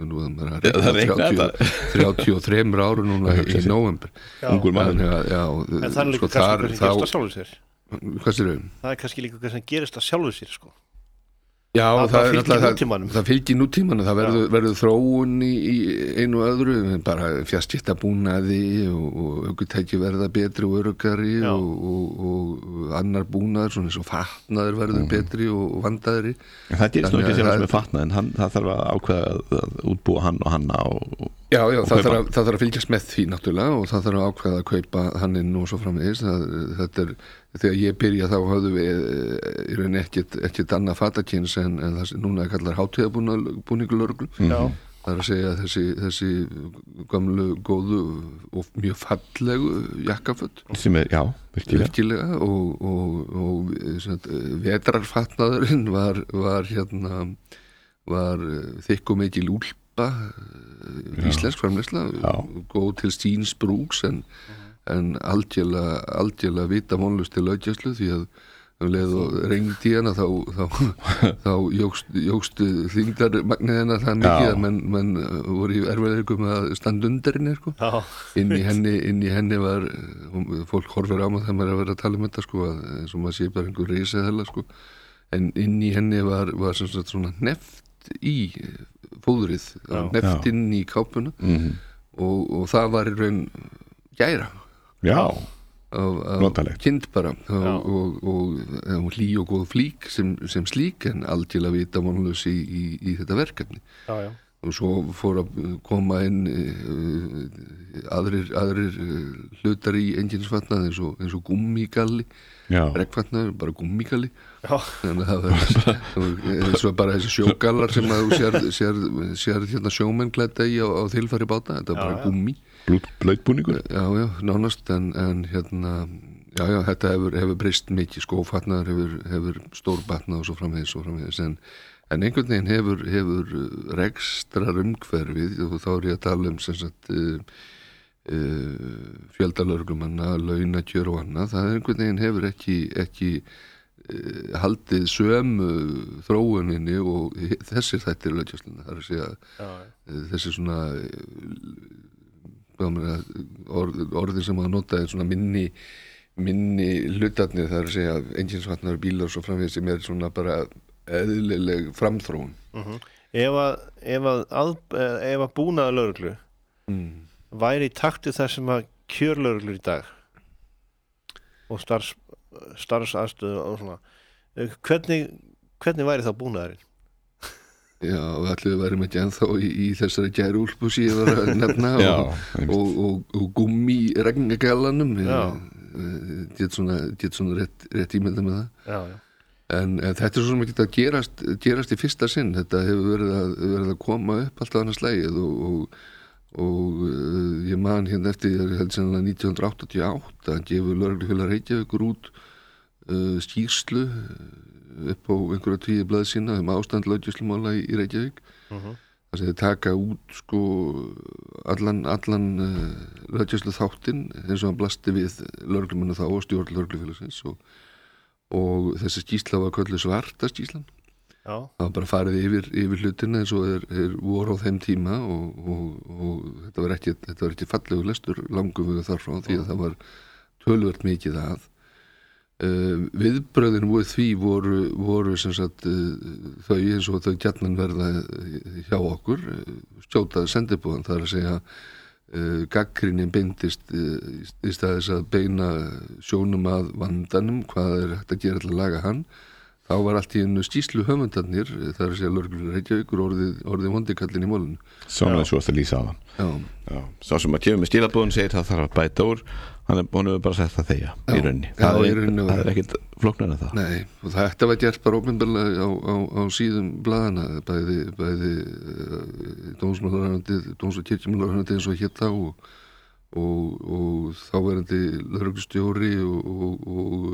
[SPEAKER 10] nú að maður að rekna þrjátíu og þrjú ára núna í nóvember
[SPEAKER 2] ungur maður
[SPEAKER 3] en það er líka sko, kannski hvað sem gerist að sjálfu sér
[SPEAKER 10] hvað sér þau?
[SPEAKER 3] Það er kannski líka hvað sem gerist að sjálfu sér sko
[SPEAKER 10] Já, það, það,
[SPEAKER 3] það,
[SPEAKER 10] það, það fylgir nútímanum, það verður, verður þróun í, í einu og öðru, bara fjarskiptabúnaði og, og ökutæki verða betri og öruggari og, og, og annar búnaður, svona eins og fatnaður verður mm. betri og, og vandaðri.
[SPEAKER 2] En það gerist nú ekki að segja með fatnaðin, hann, það þarf að ákveða að útbúa hann og hanna og, og
[SPEAKER 10] Já, já, það þarf, að, það þarf að fylgjast með því náttúrulega og það þarf að ákveða að kaupa hann inn og svo framvegis. Þetta er, þegar ég byrja þá höfðu við í rauninni ekkert, ekkert annað fatakins en, en það sem núna er kallar hátíðabúningalörglu. Mm. Það er að segja þessi, þessi gamlu góðu og mjög fallegu jakkaföt.
[SPEAKER 2] Sem er, já, virkilega.
[SPEAKER 10] Virkilega og, og, og svona, vetrarfatnaðurinn var, var hérna, var þykk og mikil úlp íslensk framleiðsla góð til síns brúks en, en algjörlega, algjörlega vita vonlust til löggæslu því að um leið og reyndi hana þá, þá, þá jógst, jógst þyngdarmagnið hana það mikið að menn, menn voru í erfiðleikum að standa undir henni sko. inn í henni inn í henni var fólk horfir á maður þegar maður er að vera að tala um þetta sko, eins og maður sé bara einhver reisa hella sko. En inn í henni var, var sem sagt svona neft í fóðrið, neft inn í kápuna mm-hmm. og, og það var í raun gæra
[SPEAKER 2] já,
[SPEAKER 10] af, af kind bara og, og, og, og hlý og góð flík sem, sem slík en algjörlega vita vonlaus í, í, í þetta verkefni
[SPEAKER 3] já, já.
[SPEAKER 10] Og svo fór að koma inn uh, aðrir, aðrir uh, hlutar í enginsfatnað eins og, eins og gúmmígalli regnfatnaður, bara gúmmígalli þannig að það var eins og bara þessi sjógallar sem að þú sér, sér, sér hérna sjómenn klædda í á, á þilfæri báta, þetta var bara gúmmí
[SPEAKER 2] blöðbúningur
[SPEAKER 10] já, já, nánast en, en hérna já, já, þetta hefur, hefur breyst mikið skófatnaður hefur, hefur stórbatnað og svo framvegis og framvegis en En einhvern veginn hefur, hefur rekstrar umhverfið og þá er ég að tala um sem sagt uh, uh, fjöldalörglumanna, launakjör og annað. Það er einhvern veginn hefur ekki, ekki uh, haldið sömu þróuninni og þessir þættir löggæslunnar. Það er að segja uh, þessi svona uh, orð, orðin sem að nota er svona minni, minni hlutarnir. Það er að segja enginsvatnar, bílar og svo framvegis sem er svona bara eðlileg framþróun
[SPEAKER 3] uh-huh. ef að ef að, að, ef að búnaða lögreglu mm. væri í takti þar sem að kjörlögreglur í dag og starfs, starfsaðstöðu og svona hvernig, hvernig væri þá búnaðarinn?
[SPEAKER 10] Já, allir værum ekki ennþá í, í þessari gærúlpu sem ég var að nefna
[SPEAKER 2] Já,
[SPEAKER 10] og, og, og, og gúmmi regngalanum get svona, get svona rétt, rétt ímynda með það
[SPEAKER 3] Já, já
[SPEAKER 10] En, en þetta er svo sem ekki að gerast, gerast í fyrsta sinn, þetta hefur verið að, verið að koma upp alltaf annars slægið og, og, og uh, ég man hérna eftir, ég held sennilega nítján hundruð áttatíu og átta að gefur lögreglufélag Reykjavíkur út uh, skýrslu upp á einhverja tíu blaði sína um ástand löggæslumála í, í Reykjavík. Uh-huh. Það sem þið taka út sko allan, allan uh, löggæslu þáttinn eins og hann blasti við lögreglumanna þá og stjórn lögreglufélagsins og og þessi skýrsla var kölluð svarta skýrslan Já. Það var bara farið yfir, yfir hlutina eins og er, er voru á þeim tíma og, og, og þetta var ekki, þetta var ekki fallegu lestur langum við þarfrá því að það var töluvert mikið að uh, viðbröðin voru því voru, voru sem sagt uh, þau eins og þau gjarnan verða hjá okkur skjótaði sendibúðan þar að segja Uh, gagnrýnin beindist uh, í staðis að beina sjónum að vandanum, hvað er hægt að gera til að laga hann, þá var allt í einu skýrslu höfundarnir, það er að segja lögreglufélag Reykjavíkur orðið, orðið vondikallin í málinu.
[SPEAKER 2] Svona svo að lýsa á hann.
[SPEAKER 10] Já.
[SPEAKER 2] Já. Sá sem að kemur með stílabúðun segir það þarf að bæta úr, hann er búin að bara setja þegja í rauninni.
[SPEAKER 10] Já,
[SPEAKER 2] það
[SPEAKER 10] í
[SPEAKER 2] er,
[SPEAKER 10] rauninni
[SPEAKER 2] það er ekkit flóknar en það.
[SPEAKER 10] Nei, og þetta var gert bara opinberlega á, á, á síðum blaðana, bæði, bæði uh, dómsmálaráðuneytið, dóms- og kirkjumálaráðuneytið eins og hér þá og, og, og þáverandi lögreglustjóri og, og,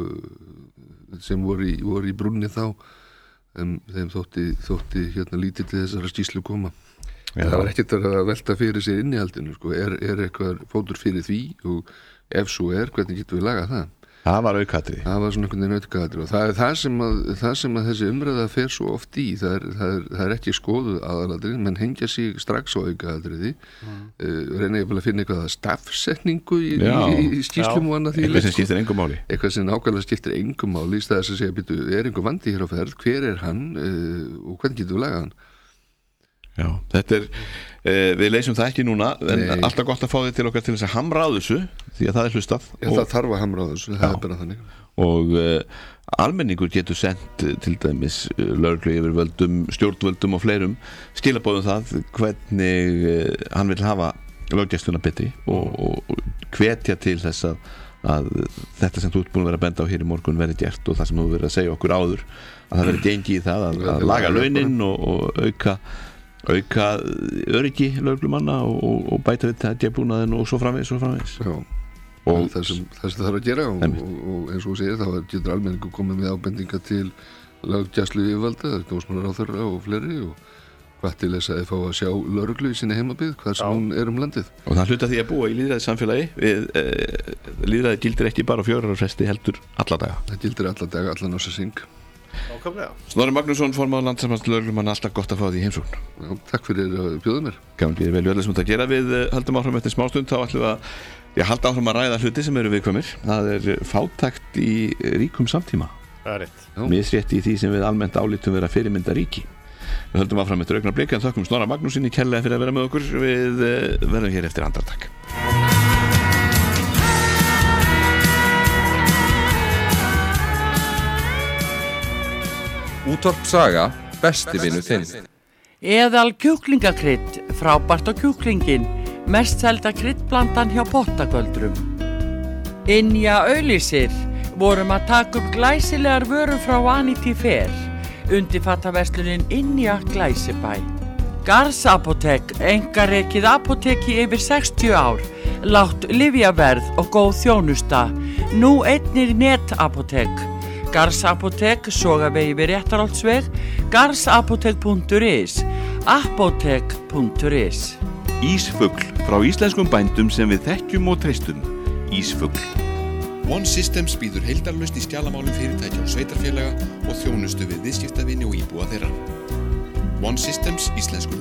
[SPEAKER 10] og sem voru í, voru í brúnni þá, um, þeim þótti, þótti hérna lítið til þessara skýrslu koma. Já. Það var ekkert að velta fyrir sér innihaldinu sko. er, er eitthvað fótur fyrir því og ef svo er, hvernig getum við lagað það?
[SPEAKER 2] Það var aukaðri.
[SPEAKER 10] Það var svona einhvern veginn aukaðri og það er það sem að, það sem að þessi umræða fer svo oft í, það er, það er, það er ekki skoðuð aðaladrið, menn hengja sig strax á aukaðriði, mm. uh, reyna ég vel að finna eitthvað að stafsetningu í, í, í skýslum og annað því.
[SPEAKER 2] Eitthvað sem skiptir engum máli.
[SPEAKER 10] Eitthvað sem nákvæmlega skiptir engum máli í staðis að segja, býtu, er einhver vandi hér á ferð, hver er hann uh, og hvernig getur við lagað hann?
[SPEAKER 2] Já, þetta er, uh, við leysum það ekki núna, en Nei. alltaf gott að fá þið til okkar til þess að hamra á þessu, því að það er hlustað.
[SPEAKER 10] Já, og, það þarf að hamra á þessu, það er bara þannig.
[SPEAKER 2] Og uh, almenningur getur sendt uh, til dæmis uh, lögreglu yfirvöldum, stjórnvöldum og fleirum skilabóðum það hvernig uh, hann vil hafa löggæsluna betri og, og, og hvetja til þess að, að þetta sem þú ert búin að vera að benda á hér í morgun verði gert og það sem þú verið að segja okkur áður, að það verði gengi í það að, að laga launin og, og auka auka öryggi lögreglumanna og, og, og bæta við þetta búnaðin og svo framvegis og framvegis.
[SPEAKER 10] Já, og það sem, það sem það þarf að gera og, og, og eins og þú segir þá getur almenningu komið með ábendinga til löggæslu yfirvalda, dómsmálaráðherra og fleiri og hvað til þess að þið fá að sjá lögreglu í sinni heimabyggð, hvað sem hún er um landið.
[SPEAKER 2] Og það hluta því að búa í lýðræði samfélagi við, eh, lýðræði gildir ekki bara á fjórar ára fresti heldur alla daga.
[SPEAKER 10] Það gildir alla daga, allan ása syng.
[SPEAKER 3] Ákaflega.
[SPEAKER 2] Snorri Magnússon, formaður Landssambands lögreglumanna, alltaf gott að fá því heimsókn.
[SPEAKER 10] Já, takk fyrir að bjóða mér.
[SPEAKER 2] Gaman býðir vel við sem þetta að gera. Við höldum áfram eftir smástund, þá ætlum við að ég halda áfram að ræða hluti sem eru viðkvæmir. Það er fátækt í ríkum samtíma.
[SPEAKER 3] Það er rétt.
[SPEAKER 2] Misrétt í því sem við almennt álítum vera fyrirmynda ríki. Við höldum áfram eftir augnablik en þökkum Snorra Magnúsinni kærlega fyrir að vera með okkur. Við verðum hér eftir andartak.
[SPEAKER 4] Útvarp Saga, besti vinur þinn.
[SPEAKER 5] Eðal kjúklingakrydd, frábært á kjúklingin, mest selda kryddblandan hjá Pottagöldrum. Ynja auglýsir, vorum að taka upp glæsilegar vörur frá Vanity Fair, undirfattaverslunin Ynja Glæsibæ. Garðs apótek, einkarekið apóteki yfir sextíu ár, lágt lyfjaverð og góð þjónusta, nú einnir netapótek. Garðs apótek, Sogavegi við Réttarholtsveg, garðsapótek punktur is, apótek punktur is.
[SPEAKER 6] Ísfugl frá íslenskum bændum sem við þekkjum og treystum. Ísfugl.
[SPEAKER 11] One Systems býður heildarlaust í skjalamálum fyrirtækja og sveitarfélaga og þjónustu við viðskiptavini og íbúa þeirra. One Systems, íslensku